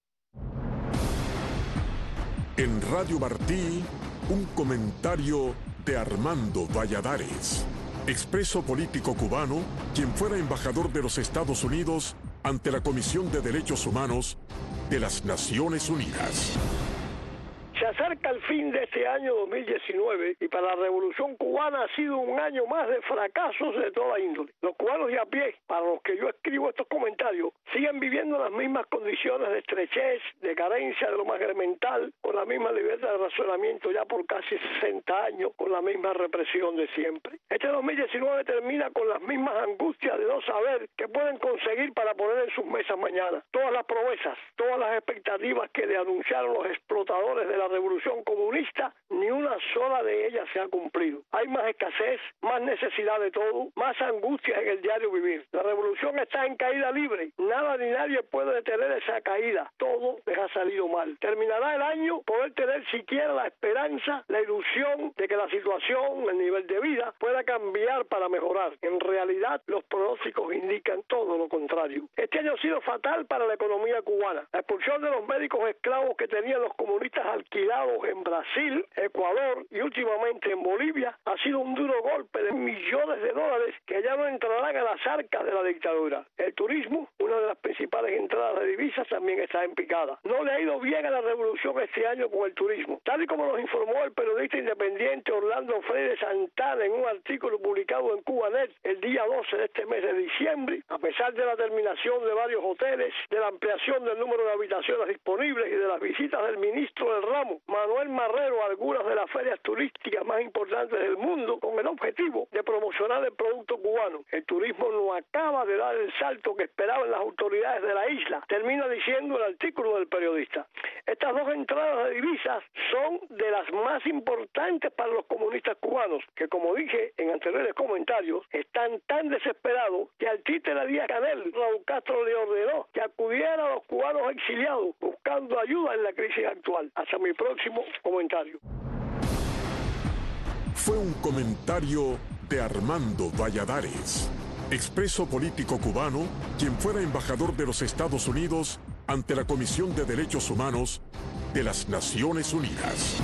En Radio Martí, un comentario de Armando Valladares, expreso político cubano, quien fuera embajador de los Estados Unidos ante la Comisión de Derechos Humanos de las Naciones Unidas. Se acerca el fin de este año dos mil diecinueve y para la Revolución Cubana ha sido un año más de fracasos de toda índole. Los cubanos de a pie, para los que yo escribo estos comentarios, siguen viviendo las mismas condiciones de estrechez, de carencia de lo más elemental, con la misma libertad de razonamiento ya por casi sesenta años, con la misma represión de siempre. Este dos mil diecinueve termina con las mismas angustias de no saber qué pueden conseguir para poner en sus mesas mañana. Todas las promesas, todas las expectativas que le anunciaron los explotadores de la Revolución Comunista, ni una sola de ellas se ha cumplido. Hay más escasez, más necesidad de todo, más angustias en el diario vivir. La revolución está en caída libre. Nada ni nadie puede detener esa caída. Todo les ha salido mal. Terminará el año poder tener siquiera la esperanza, la ilusión de que la situación, el nivel de vida, pueda cambiar para mejorar. En realidad, los pronósticos indican todo lo contrario. Este año ha sido fatal para la economía cubana. La expulsión de los médicos esclavos que tenían los comunistas alquilados en Brasil, Ecuador y últimamente en Bolivia ha sido un duro golpe de millones de dólares que ya no entrarán a las arcas de la dictadura. El turismo, una de las principales entradas de divisas, también está en picada. No le ha ido bien a la revolución este año con el turismo. Tal y como nos informó el periodista independiente Orlando Freire Santana en un artículo publicado en Cubanet el día doce de este mes de diciembre, a pesar de la terminación de varios hoteles, de la ampliación del número de habitaciones disponibles y de las visitas del ministro del ramo, Manuel Marrero, a algunas de las ferias turísticas más importantes del mundo, con el objetivo de promocionar el producto cubano. El turismo no acaba de dar el salto que esperaban las autoridades de la isla, termina diciendo el artículo del periodista. Estas dos entradas de divisas son de las más importantes para los comunistas cubanos, que, como dije en anteriores comentarios, están tan desesperados que al títere Díaz-Canel, Raúl Castro le ordenó que acudieran a los cubanos exiliados buscando ayuda en la crisis actual. Hasta mi próximo comentario. Fue un comentario de Armando Valladares, expreso político cubano, quien fuera embajador de los Estados Unidos ante la Comisión de Derechos Humanos de las Naciones Unidas.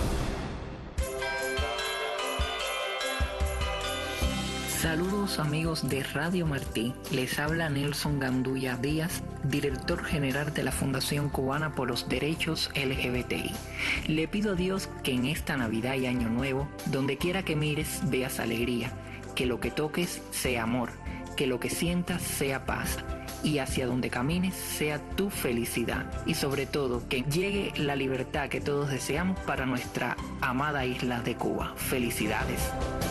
Saludos amigos de Radio Martí, les habla Nelson Gandulla Díaz, director general de la Fundación Cubana por los Derechos L G B T I. Le pido a Dios que en esta Navidad y Año Nuevo, donde quiera que mires, veas alegría, que lo que toques sea amor, que lo que sientas sea paz, y hacia donde camines sea tu felicidad, y sobre todo que llegue la libertad que todos deseamos para nuestra amada isla de Cuba. Felicidades.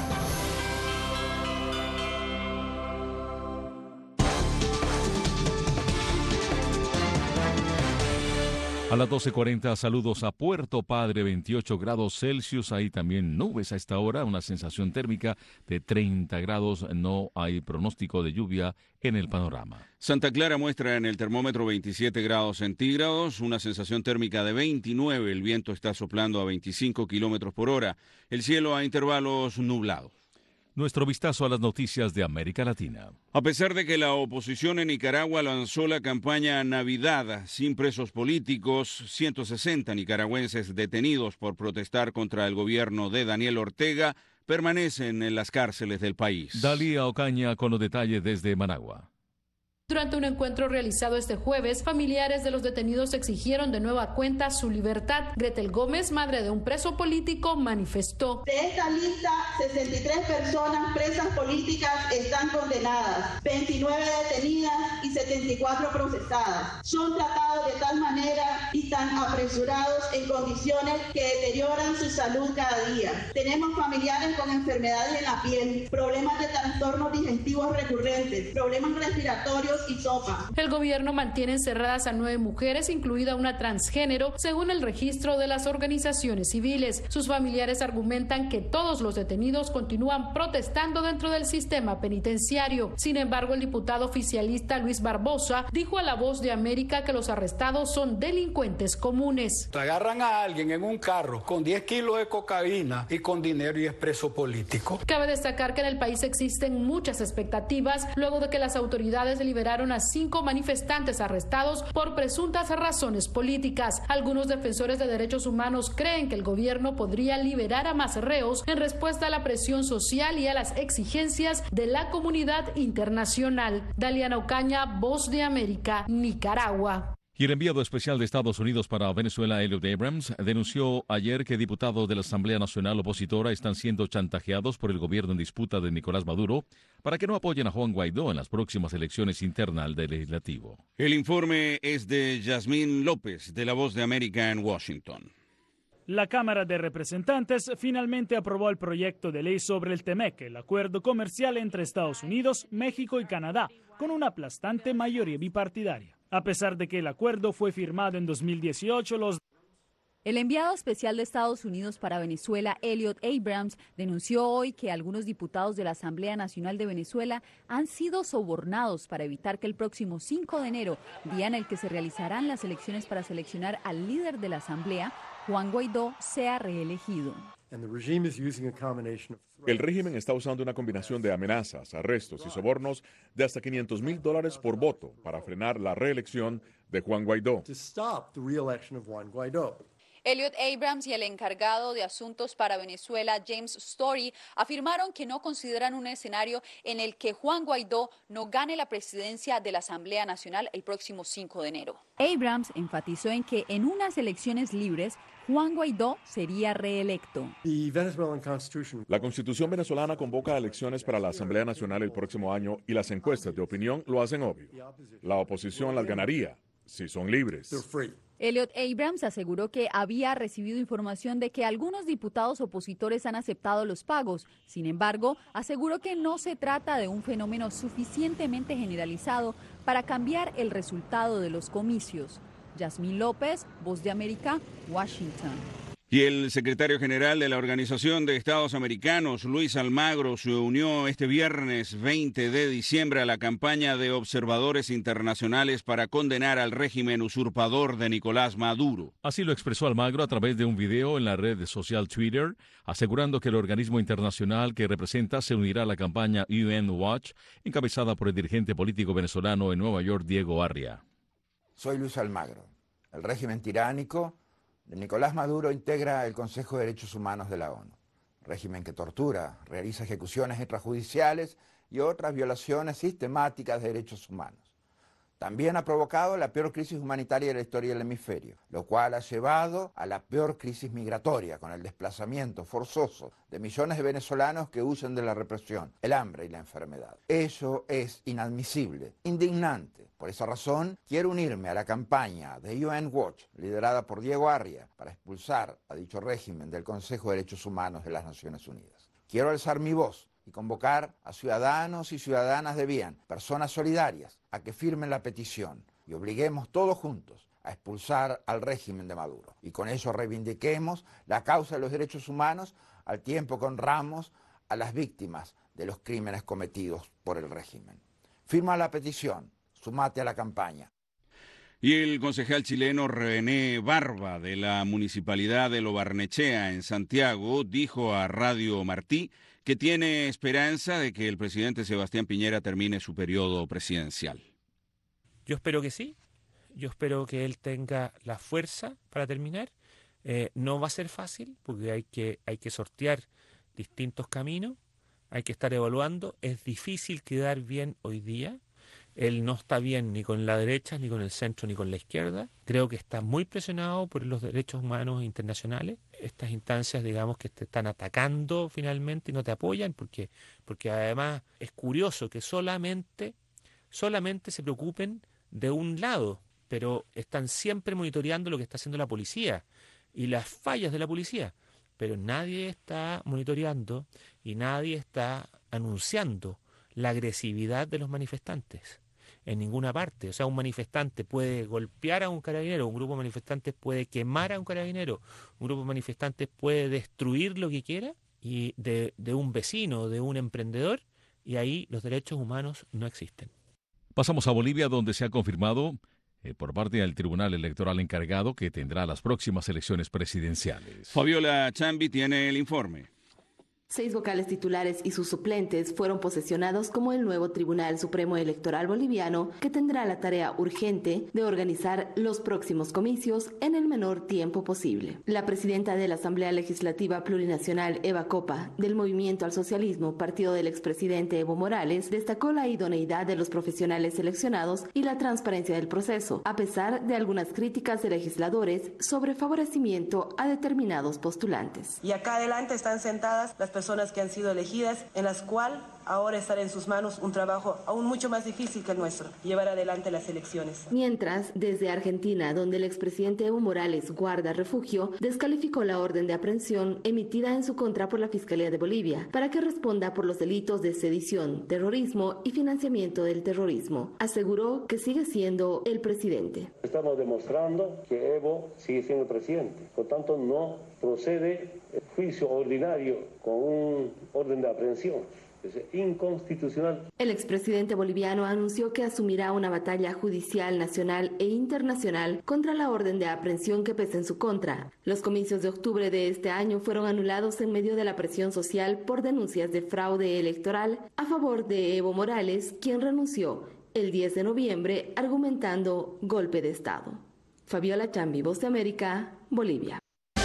A las doce cuarenta, saludos a Puerto Padre, veintiocho grados Celsius, hay también nubes a esta hora, una sensación térmica de treinta grados, no hay pronóstico de lluvia en el panorama. Santa Clara muestra en el termómetro veintisiete grados centígrados, una sensación térmica de veintinueve, el viento está soplando a veinticinco kilómetros por hora, el cielo a intervalos nublados. Nuestro vistazo a las noticias de América Latina. A pesar de que la oposición en Nicaragua lanzó la campaña Navidad sin presos políticos, ciento sesenta nicaragüenses detenidos por protestar contra el gobierno de Daniel Ortega permanecen en las cárceles del país. Dalía Ocaña con los detalles desde Managua. Durante un encuentro realizado este jueves, familiares de los detenidos exigieron de nueva cuenta su libertad. Gretel Gómez, madre de un preso político, manifestó: de esta lista, sesenta y tres personas presas políticas están condenadas, veintinueve detenidas y setenta y cuatro procesadas. Son tratados de tal manera y tan apresurados en condiciones que deterioran su salud cada día. Tenemos familiares con enfermedades en la piel, problemas de trastornos digestivos recurrentes, problemas respiratorios y sopa. El gobierno mantiene encerradas a nueve mujeres, incluida una transgénero, según el registro de las organizaciones civiles. Sus familiares argumentan que todos los detenidos continúan protestando dentro del sistema penitenciario. Sin embargo, el diputado oficialista Luis Barbosa dijo a La Voz de América que los arrestados son delincuentes comunes. Agarran a alguien en un carro con diez kilos de cocaína y con dinero y es preso político. Cabe destacar que en el país existen muchas expectativas luego de que las autoridades liberaron a cinco manifestantes arrestados por presuntas razones políticas. Algunos defensores de derechos humanos creen que el gobierno podría liberar a más reos en respuesta a la presión social y a las exigencias de la comunidad internacional. Daliana Ocaña, Voz de América, Nicaragua. Y el enviado especial de Estados Unidos para Venezuela, Elliot Abrams, denunció ayer que diputados de la Asamblea Nacional Opositora están siendo chantajeados por el gobierno en disputa de Nicolás Maduro para que no apoyen a Juan Guaidó en las próximas elecciones internas del Legislativo. El informe es de Yasmín López, de La Voz de América en Washington. La Cámara de Representantes finalmente aprobó el proyecto de ley sobre el TEMEC, el acuerdo comercial entre Estados Unidos, México y Canadá, con una aplastante mayoría bipartidaria. A pesar de que el acuerdo fue firmado en dos mil dieciocho, los... El enviado especial de Estados Unidos para Venezuela, Elliot Abrams, denunció hoy que algunos diputados de la Asamblea Nacional de Venezuela han sido sobornados para evitar que el próximo cinco de enero, día en el que se realizarán las elecciones para seleccionar al líder de la Asamblea, Juan Guaidó, sea reelegido. El régimen está usando una combinación de amenazas, arrestos y sobornos de hasta quinientos mil dólares por voto para frenar la reelección de Juan Guaidó. Elliot Abrams y el encargado de asuntos para Venezuela, James Story, afirmaron que no consideran un escenario en el que Juan Guaidó no gane la presidencia de la Asamblea Nacional el próximo cinco de enero. Abrams enfatizó en que en unas elecciones libres, Juan Guaidó sería reelecto. La Constitución venezolana convoca a elecciones para la Asamblea Nacional el próximo año y las encuestas de opinión lo hacen obvio. La oposición las ganaría si son libres. Elliot Abrams aseguró que había recibido información de que algunos diputados opositores han aceptado los pagos. Sin embargo, aseguró que no se trata de un fenómeno suficientemente generalizado para cambiar el resultado de los comicios. Yasmín López, Voz de América, Washington. Y el secretario general de la Organización de Estados Americanos, Luis Almagro, se unió este viernes veinte de diciembre a la campaña de observadores internacionales para condenar al régimen usurpador de Nicolás Maduro. Así lo expresó Almagro a través de un video en la red social Twitter, asegurando que el organismo internacional que representa se unirá a la campaña U N Watch, encabezada por el dirigente político venezolano en Nueva York, Diego Arria. Soy Luis Almagro. El régimen tiránico de Nicolás Maduro integra el Consejo de Derechos Humanos de la ONU, régimen que tortura, realiza ejecuciones extrajudiciales y otras violaciones sistemáticas de derechos humanos. También ha provocado la peor crisis humanitaria de la historia del hemisferio, lo cual ha llevado a la peor crisis migratoria, con el desplazamiento forzoso de millones de venezolanos que huyen de la represión, el hambre y la enfermedad. Eso es inadmisible, indignante. Por esa razón, quiero unirme a la campaña de U N Watch, liderada por Diego Arria, para expulsar a dicho régimen del Consejo de Derechos Humanos de las Naciones Unidas. Quiero alzar mi voz y convocar a ciudadanos y ciudadanas de bien, personas solidarias, a que firmen la petición y obliguemos todos juntos a expulsar al régimen de Maduro. Y con ello reivindiquemos la causa de los derechos humanos al tiempo que honramos a las víctimas de los crímenes cometidos por el régimen. Firma la petición, sumate a la campaña. Y el concejal chileno René Barba, de la Municipalidad de Lo Barnechea, en Santiago, dijo a Radio Martí que tiene esperanza de que el presidente Sebastián Piñera termine su periodo presidencial. Yo espero que sí, yo espero que él tenga la fuerza para terminar. Eh, no va a ser fácil porque hay que, hay que sortear distintos caminos, hay que estar evaluando. Es difícil quedar bien hoy día. Él no está bien ni con la derecha, ni con el centro, ni con la izquierda. Creo que está muy presionado por los derechos humanos internacionales. Estas instancias, digamos, que te están atacando finalmente y no te apoyan, porque, porque además es curioso que solamente, solamente se preocupen de un lado, pero están siempre monitoreando lo que está haciendo la policía y las fallas de la policía. Pero nadie está monitoreando y nadie está anunciando la agresividad de los manifestantes. En ninguna parte. O sea, un manifestante puede golpear a un carabinero, un grupo de manifestantes puede quemar a un carabinero, un grupo de manifestantes puede destruir lo que quiera y de, de un vecino, de un emprendedor, y ahí los derechos humanos no existen. Pasamos a Bolivia, donde se ha confirmado eh, por parte del Tribunal Electoral encargado que tendrá las próximas elecciones presidenciales. Fabiola Chambi tiene el informe. Seis vocales titulares y sus suplentes fueron posesionados como el nuevo Tribunal Supremo Electoral Boliviano, que tendrá la tarea urgente de organizar los próximos comicios en el menor tiempo posible. La presidenta de la Asamblea Legislativa Plurinacional, Eva Copa, del Movimiento al Socialismo, partido del expresidente Evo Morales, destacó la idoneidad de los profesionales seleccionados y la transparencia del proceso, a pesar de algunas críticas de legisladores sobre favorecimiento a determinados postulantes. Y acá adelante están sentadas las personas que han sido elegidas, en las cuales ahora estará en sus manos un trabajo aún mucho más difícil que el nuestro, llevar adelante las elecciones. Mientras, desde Argentina, donde el expresidente Evo Morales guarda refugio, descalificó la orden de aprehensión emitida en su contra por la Fiscalía de Bolivia para que responda por los delitos de sedición, terrorismo y financiamiento del terrorismo. Aseguró que sigue siendo el presidente. Estamos demostrando que Evo sigue siendo presidente, por tanto no procede el juicio ordinario con un orden de aprehensión. Es inconstitucional. El expresidente boliviano anunció que asumirá una batalla judicial nacional e internacional contra la orden de aprehensión que pesa en su contra. Los comicios de octubre de este año fueron anulados en medio de la presión social por denuncias de fraude electoral a favor de Evo Morales, quien renunció el diez de noviembre argumentando golpe de Estado. Fabiola Chambi, Voz de América, Bolivia.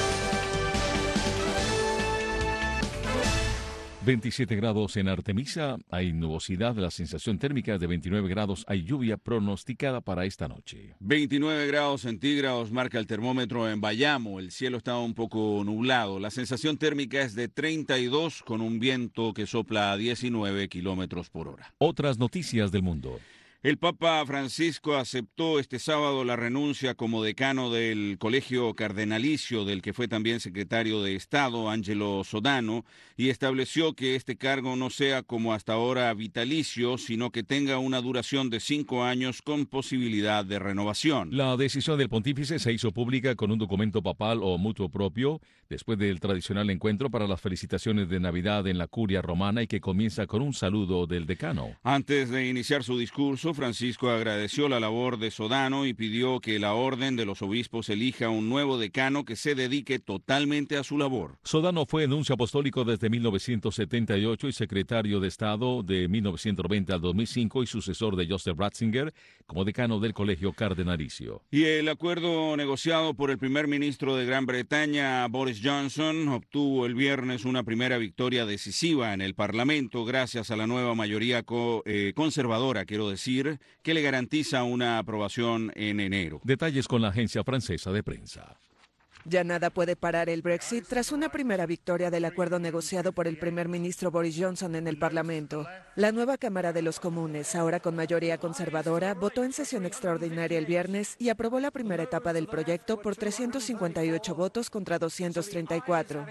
veintisiete grados en Artemisa, hay nubosidad, la sensación térmica de veintinueve grados, hay lluvia pronosticada para esta noche. veintinueve grados centígrados marca el termómetro en Bayamo, el cielo está un poco nublado, la sensación térmica es de treinta y dos con un viento que sopla a diecinueve kilómetros por hora. Otras noticias del mundo. El Papa Francisco aceptó este sábado la renuncia como decano del Colegio Cardenalicio, del que fue también secretario de Estado, Angelo Sodano, y estableció que este cargo no sea como hasta ahora vitalicio, sino que tenga una duración de cinco años con posibilidad de renovación. La decisión del pontífice se hizo pública con un documento papal o mutuo propio, después del tradicional encuentro para las felicitaciones de Navidad en la Curia Romana y que comienza con un saludo del decano. Antes de iniciar su discurso, Francisco agradeció la labor de Sodano y pidió que la Orden de los Obispos elija un nuevo decano que se dedique totalmente a su labor. Sodano fue nuncio apostólico desde mil novecientos setenta y ocho y secretario de Estado de mil novecientos noventa al dos mil cinco y sucesor de Joseph Ratzinger como decano del Colegio Cardenalicio. Y el acuerdo negociado por el primer ministro de Gran Bretaña, Boris Johnson, obtuvo el viernes una primera victoria decisiva en el Parlamento gracias a la nueva mayoría co eh, conservadora, quiero decir, que le garantiza una aprobación en enero. Detalles con la agencia francesa de prensa. Ya nada puede parar el Brexit tras una primera victoria del acuerdo negociado por el primer ministro Boris Johnson en el Parlamento. La nueva Cámara de los Comunes, ahora con mayoría conservadora, votó en sesión extraordinaria el viernes y aprobó la primera etapa del proyecto por trescientos cincuenta y ocho votos contra doscientos treinta y cuatro.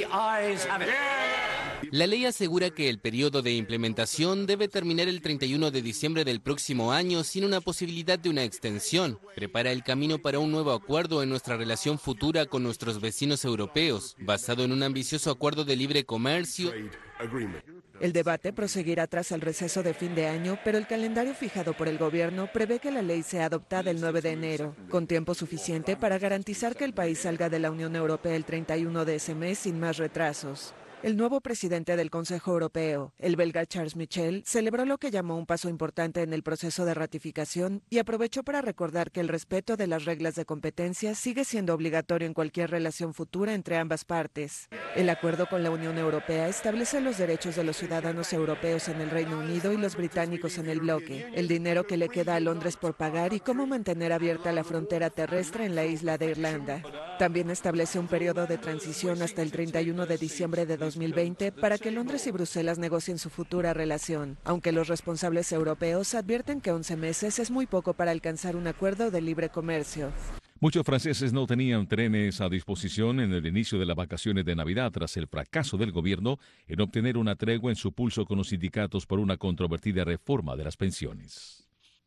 La ley asegura que el periodo de implementación debe terminar el treinta y uno de diciembre del próximo año sin una posibilidad de una extensión. Prepara el camino para un nuevo acuerdo en nuestra relación futura con nuestros vecinos europeos, basado en un ambicioso acuerdo de libre comercio. El debate proseguirá tras el receso de fin de año, pero el calendario fijado por el gobierno prevé que la ley sea adoptada el nueve de enero, con tiempo suficiente para garantizar que el país salga de la Unión Europea el treinta y uno de ese mes sin más retrasos. El nuevo presidente del Consejo Europeo, el belga Charles Michel, celebró lo que llamó un paso importante en el proceso de ratificación y aprovechó para recordar que el respeto de las reglas de competencia sigue siendo obligatorio en cualquier relación futura entre ambas partes. El acuerdo con la Unión Europea establece los derechos de los ciudadanos europeos en el Reino Unido y los británicos en el bloque, el dinero que le queda a Londres por pagar y cómo mantener abierta la frontera terrestre en la isla de Irlanda. También establece un periodo de transición hasta el treinta y uno de diciembre de dos mil veinte para que Londres y Bruselas negocien su futura relación, aunque los responsables europeos advierten que once meses es muy poco para alcanzar un acuerdo de libre comercio. Muchos franceses no tenían trenes a disposición en el inicio de las vacaciones de Navidad tras el fracaso del gobierno en obtener una tregua en su pulso con los sindicatos por una controvertida reforma de las pensiones.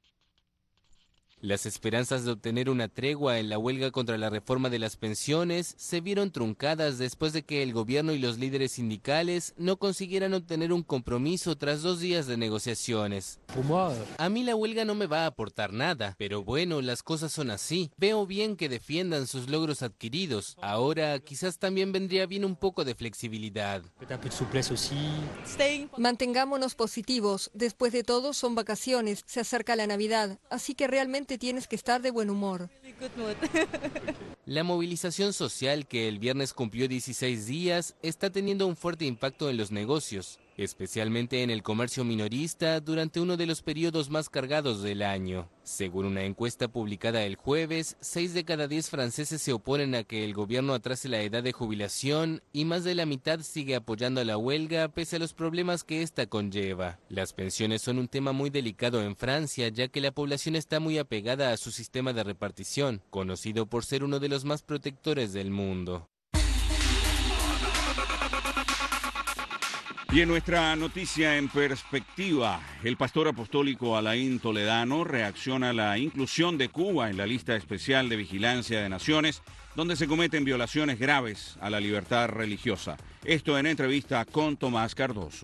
Las esperanzas de obtener una tregua en la huelga contra la reforma de las pensiones se vieron truncadas después de que el gobierno y los líderes sindicales no consiguieran obtener un compromiso tras dos días de negociaciones. A mí la huelga no me va a aportar nada, pero bueno, las cosas son así. Veo bien que defiendan sus logros adquiridos. Ahora quizás también vendría bien un poco de flexibilidad. Mantengámonos positivos. Después de todo son vacaciones, se acerca la Navidad, así que realmente tienes que estar de buen humor. La movilización social, que el viernes cumplió dieciséis días, está teniendo un fuerte impacto en los negocios, especialmente en el comercio minorista durante uno de los periodos más cargados del año. Según una encuesta publicada el jueves, seis de cada diez franceses se oponen a que el gobierno atrase la edad de jubilación y más de la mitad sigue apoyando a la huelga pese a los problemas que esta conlleva. Las pensiones son un tema muy delicado en Francia, ya que la población está muy apegada a su sistema de repartición, conocido por ser uno de los más protectores del mundo. Y en nuestra noticia en perspectiva, el pastor apostólico Alain Toledano reacciona a la inclusión de Cuba en la lista especial de vigilancia de naciones, donde se cometen violaciones graves a la libertad religiosa. Esto en entrevista con Tomás Cardoso.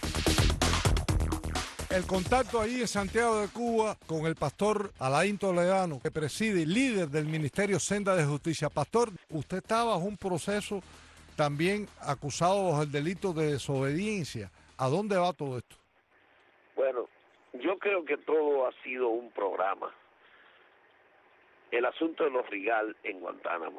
El contacto ahí en Santiago de Cuba con el pastor Alain Toledano, que preside y líder del Ministerio Senda de Justicia. Pastor, usted está bajo un proceso también acusado bajo el delito de desobediencia. ¿A dónde va todo esto? Bueno, yo creo que todo ha sido un programa. El asunto de los Rigal en Guantánamo,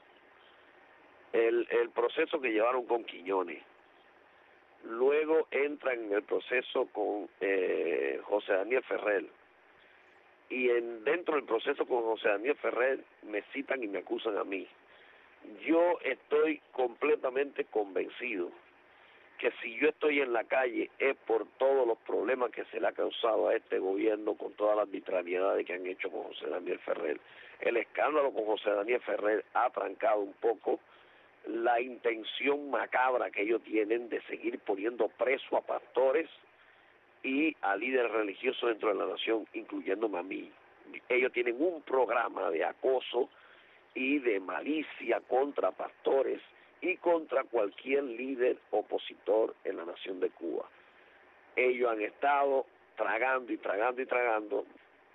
el, el proceso que llevaron con Quiñones, luego entran en el proceso con eh, José Daniel Ferrer, y en, dentro del proceso con José Daniel Ferrer me citan y me acusan a mí. Yo estoy completamente convencido que si yo estoy en la calle es por todos los problemas que se le ha causado a este gobierno con todas las arbitrariedades que han hecho con José Daniel Ferrer. El escándalo con José Daniel Ferrer ha trancado un poco la intención macabra que ellos tienen de seguir poniendo preso a pastores y a líderes religiosos dentro de la nación, incluyéndome a mí. Ellos tienen un programa de acoso y de malicia contra pastores y contra cualquier líder opositor en la nación de Cuba. Ellos han estado tragando y tragando y tragando,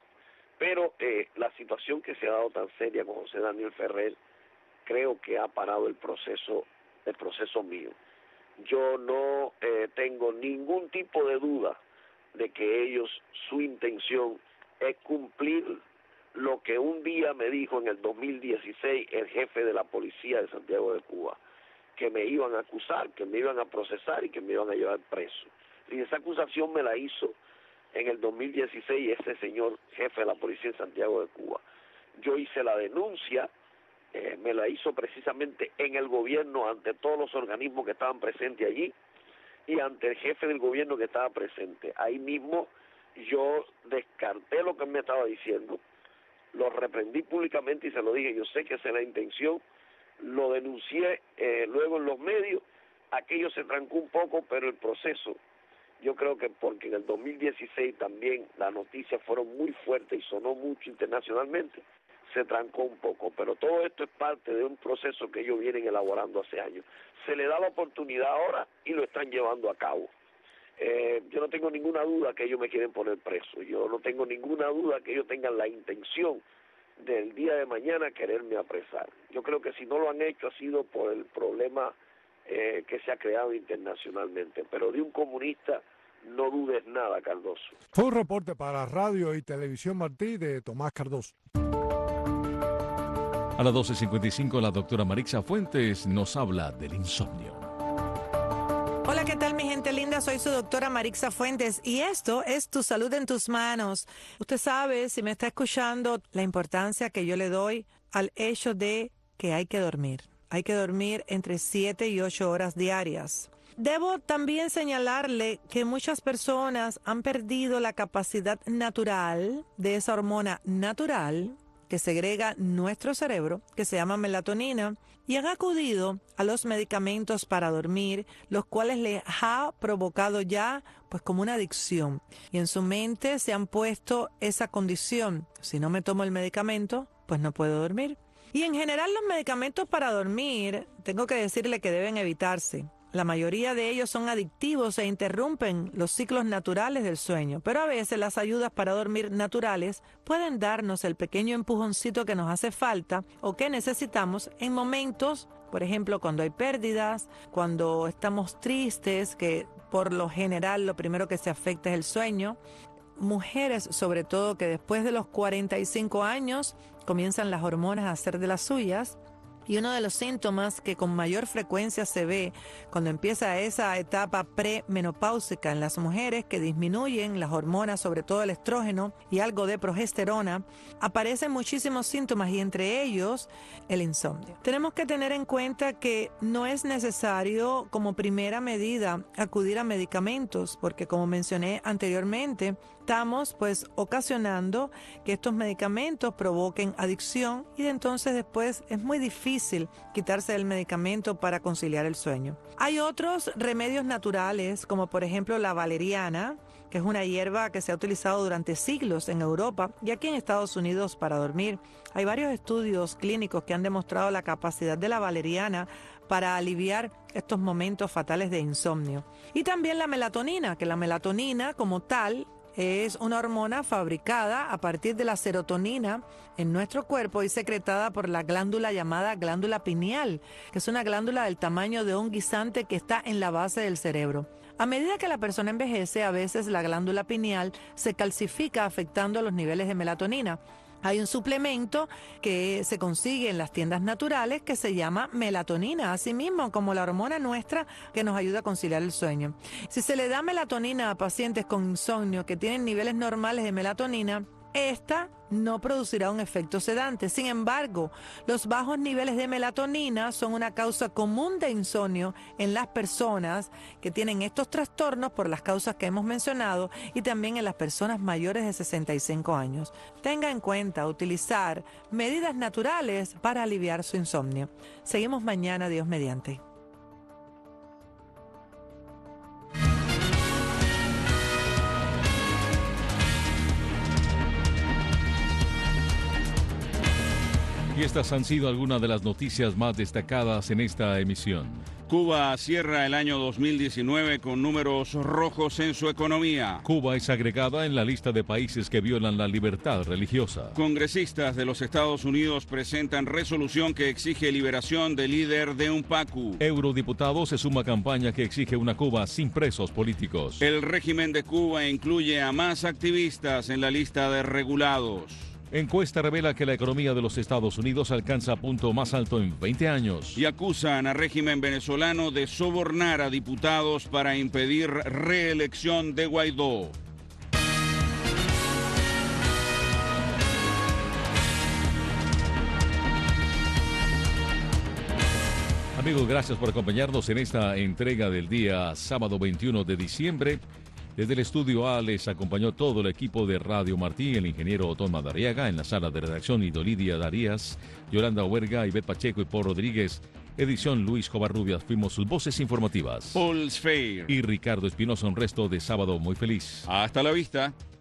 pero eh, la situación que se ha dado tan seria con José Daniel Ferrer, creo que ha parado el proceso, el proceso mío. Yo no eh, tengo ningún tipo de duda de que ellos, su intención es cumplir lo que un día me dijo en el dos mil dieciséis el jefe de la policía de Santiago de Cuba, que me iban a acusar, que me iban a procesar y que me iban a llevar preso. Y esa acusación me la hizo en el dos mil dieciséis ese señor jefe de la policía de Santiago de Cuba. Yo hice la denuncia, eh, me la hizo precisamente en el gobierno ante todos los organismos que estaban presentes allí y ante el jefe del gobierno que estaba presente. Ahí mismo yo descarté lo que me estaba diciendo, lo reprendí públicamente y se lo dije, yo sé que esa es la intención, lo denuncié eh, luego en los medios, aquello se trancó un poco, pero el proceso, yo creo que porque en el dos mil dieciséis también las noticias fueron muy fuertes y sonó mucho internacionalmente, se trancó un poco, pero todo esto es parte de un proceso que ellos vienen elaborando hace años. Se le da la oportunidad ahora y lo están llevando a cabo. Eh, yo no tengo ninguna duda que ellos me quieren poner preso, yo no tengo ninguna duda que ellos tengan la intención del día de mañana quererme apresar. Yo creo que si no lo han hecho ha sido por el problema eh, que se ha creado internacionalmente, pero de un comunista no dudes nada, Cardoso. Fue un reporte para Radio y Televisión Martí de Tomás Cardoso. A las doce cincuenta y cinco la doctora Marixa Fuentes nos habla del insomnio. Hola, ¿qué tal mi gente linda? Soy su doctora Marixa Fuentes y esto es Tu Salud en Tus Manos. Usted sabe, si me está escuchando, la importancia que yo le doy al hecho de que hay que dormir. Hay que dormir entre siete y ocho horas diarias. Debo también señalarle que muchas personas han perdido la capacidad natural de esa hormona natural que segrega nuestro cerebro, que se llama melatonina, y han acudido a los medicamentos para dormir, los cuales les ha provocado ya pues como una adicción. Y en su mente se han puesto esa condición: si no me tomo el medicamento, pues no puedo dormir. Y en general los medicamentos para dormir, tengo que decirle que deben evitarse. La mayoría de ellos son adictivos e interrumpen los ciclos naturales del sueño, pero a veces las ayudas para dormir naturales pueden darnos el pequeño empujoncito que nos hace falta o que necesitamos en momentos, por ejemplo, cuando hay pérdidas, cuando estamos tristes, que por lo general lo primero que se afecta es el sueño. Mujeres, sobre todo, que después de los cuarenta y cinco años comienzan las hormonas a hacer de las suyas. Y uno de los síntomas que con mayor frecuencia se ve cuando empieza esa etapa premenopáusica en las mujeres, que disminuyen las hormonas, sobre todo el estrógeno y algo de progesterona, aparecen muchísimos síntomas y entre ellos el insomnio. Tenemos que tener en cuenta que no es necesario como primera medida acudir a medicamentos, porque como mencioné anteriormente, estamos pues ocasionando que estos medicamentos provoquen adicción y de entonces después es muy difícil quitarse el medicamento para conciliar el sueño. Hay otros remedios naturales, como por ejemplo la valeriana, que es una hierba que se ha utilizado durante siglos en Europa y aquí en Estados Unidos para dormir. Hay varios estudios clínicos que han demostrado la capacidad de la valeriana para aliviar estos momentos fatales de insomnio. Y también la melatonina, que la melatonina como tal es una hormona fabricada a partir de la serotonina en nuestro cuerpo y secretada por la glándula llamada glándula pineal, que es una glándula del tamaño de un guisante que está en la base del cerebro. A medida que la persona envejece, a veces la glándula pineal se calcifica afectando los niveles de melatonina. Hay un suplemento que se consigue en las tiendas naturales que se llama melatonina, así mismo como la hormona nuestra que nos ayuda a conciliar el sueño. Si se le da melatonina a pacientes con insomnio que tienen niveles normales de melatonina, esta no producirá un efecto sedante. Sin embargo, los bajos niveles de melatonina son una causa común de insomnio en las personas que tienen estos trastornos por las causas que hemos mencionado y también en las personas mayores de sesenta y cinco años. Tenga en cuenta utilizar medidas naturales para aliviar su insomnio. Seguimos mañana, Dios mediante. Y estas han sido algunas de las noticias más destacadas en esta emisión. Cuba cierra el año dos mil diecinueve con números rojos en su economía. Cuba es agregada en la lista de países que violan la libertad religiosa. Congresistas de los Estados Unidos presentan resolución que exige liberación del líder de UNPACU. Eurodiputado se suma a campaña que exige una Cuba sin presos políticos. El régimen de Cuba incluye a más activistas en la lista de regulados. Encuesta revela que la economía de los Estados Unidos alcanza punto más alto en veinte años. Y acusan al régimen venezolano de sobornar a diputados para impedir reelección de Guaidó. Amigos, gracias por acompañarnos en esta entrega del día sábado veintiuno de diciembre. Desde el estudio A les acompañó todo el equipo de Radio Martí, el ingeniero Otón Madariaga, en la sala de redacción Idolidia Darías, Yolanda Huerga, Ivette Pacheco y Paul Rodríguez. Edición Luis Covarrubias, fuimos sus voces informativas. Paul Sfeir y Ricardo Espinosa, un resto de sábado muy feliz. Hasta la vista.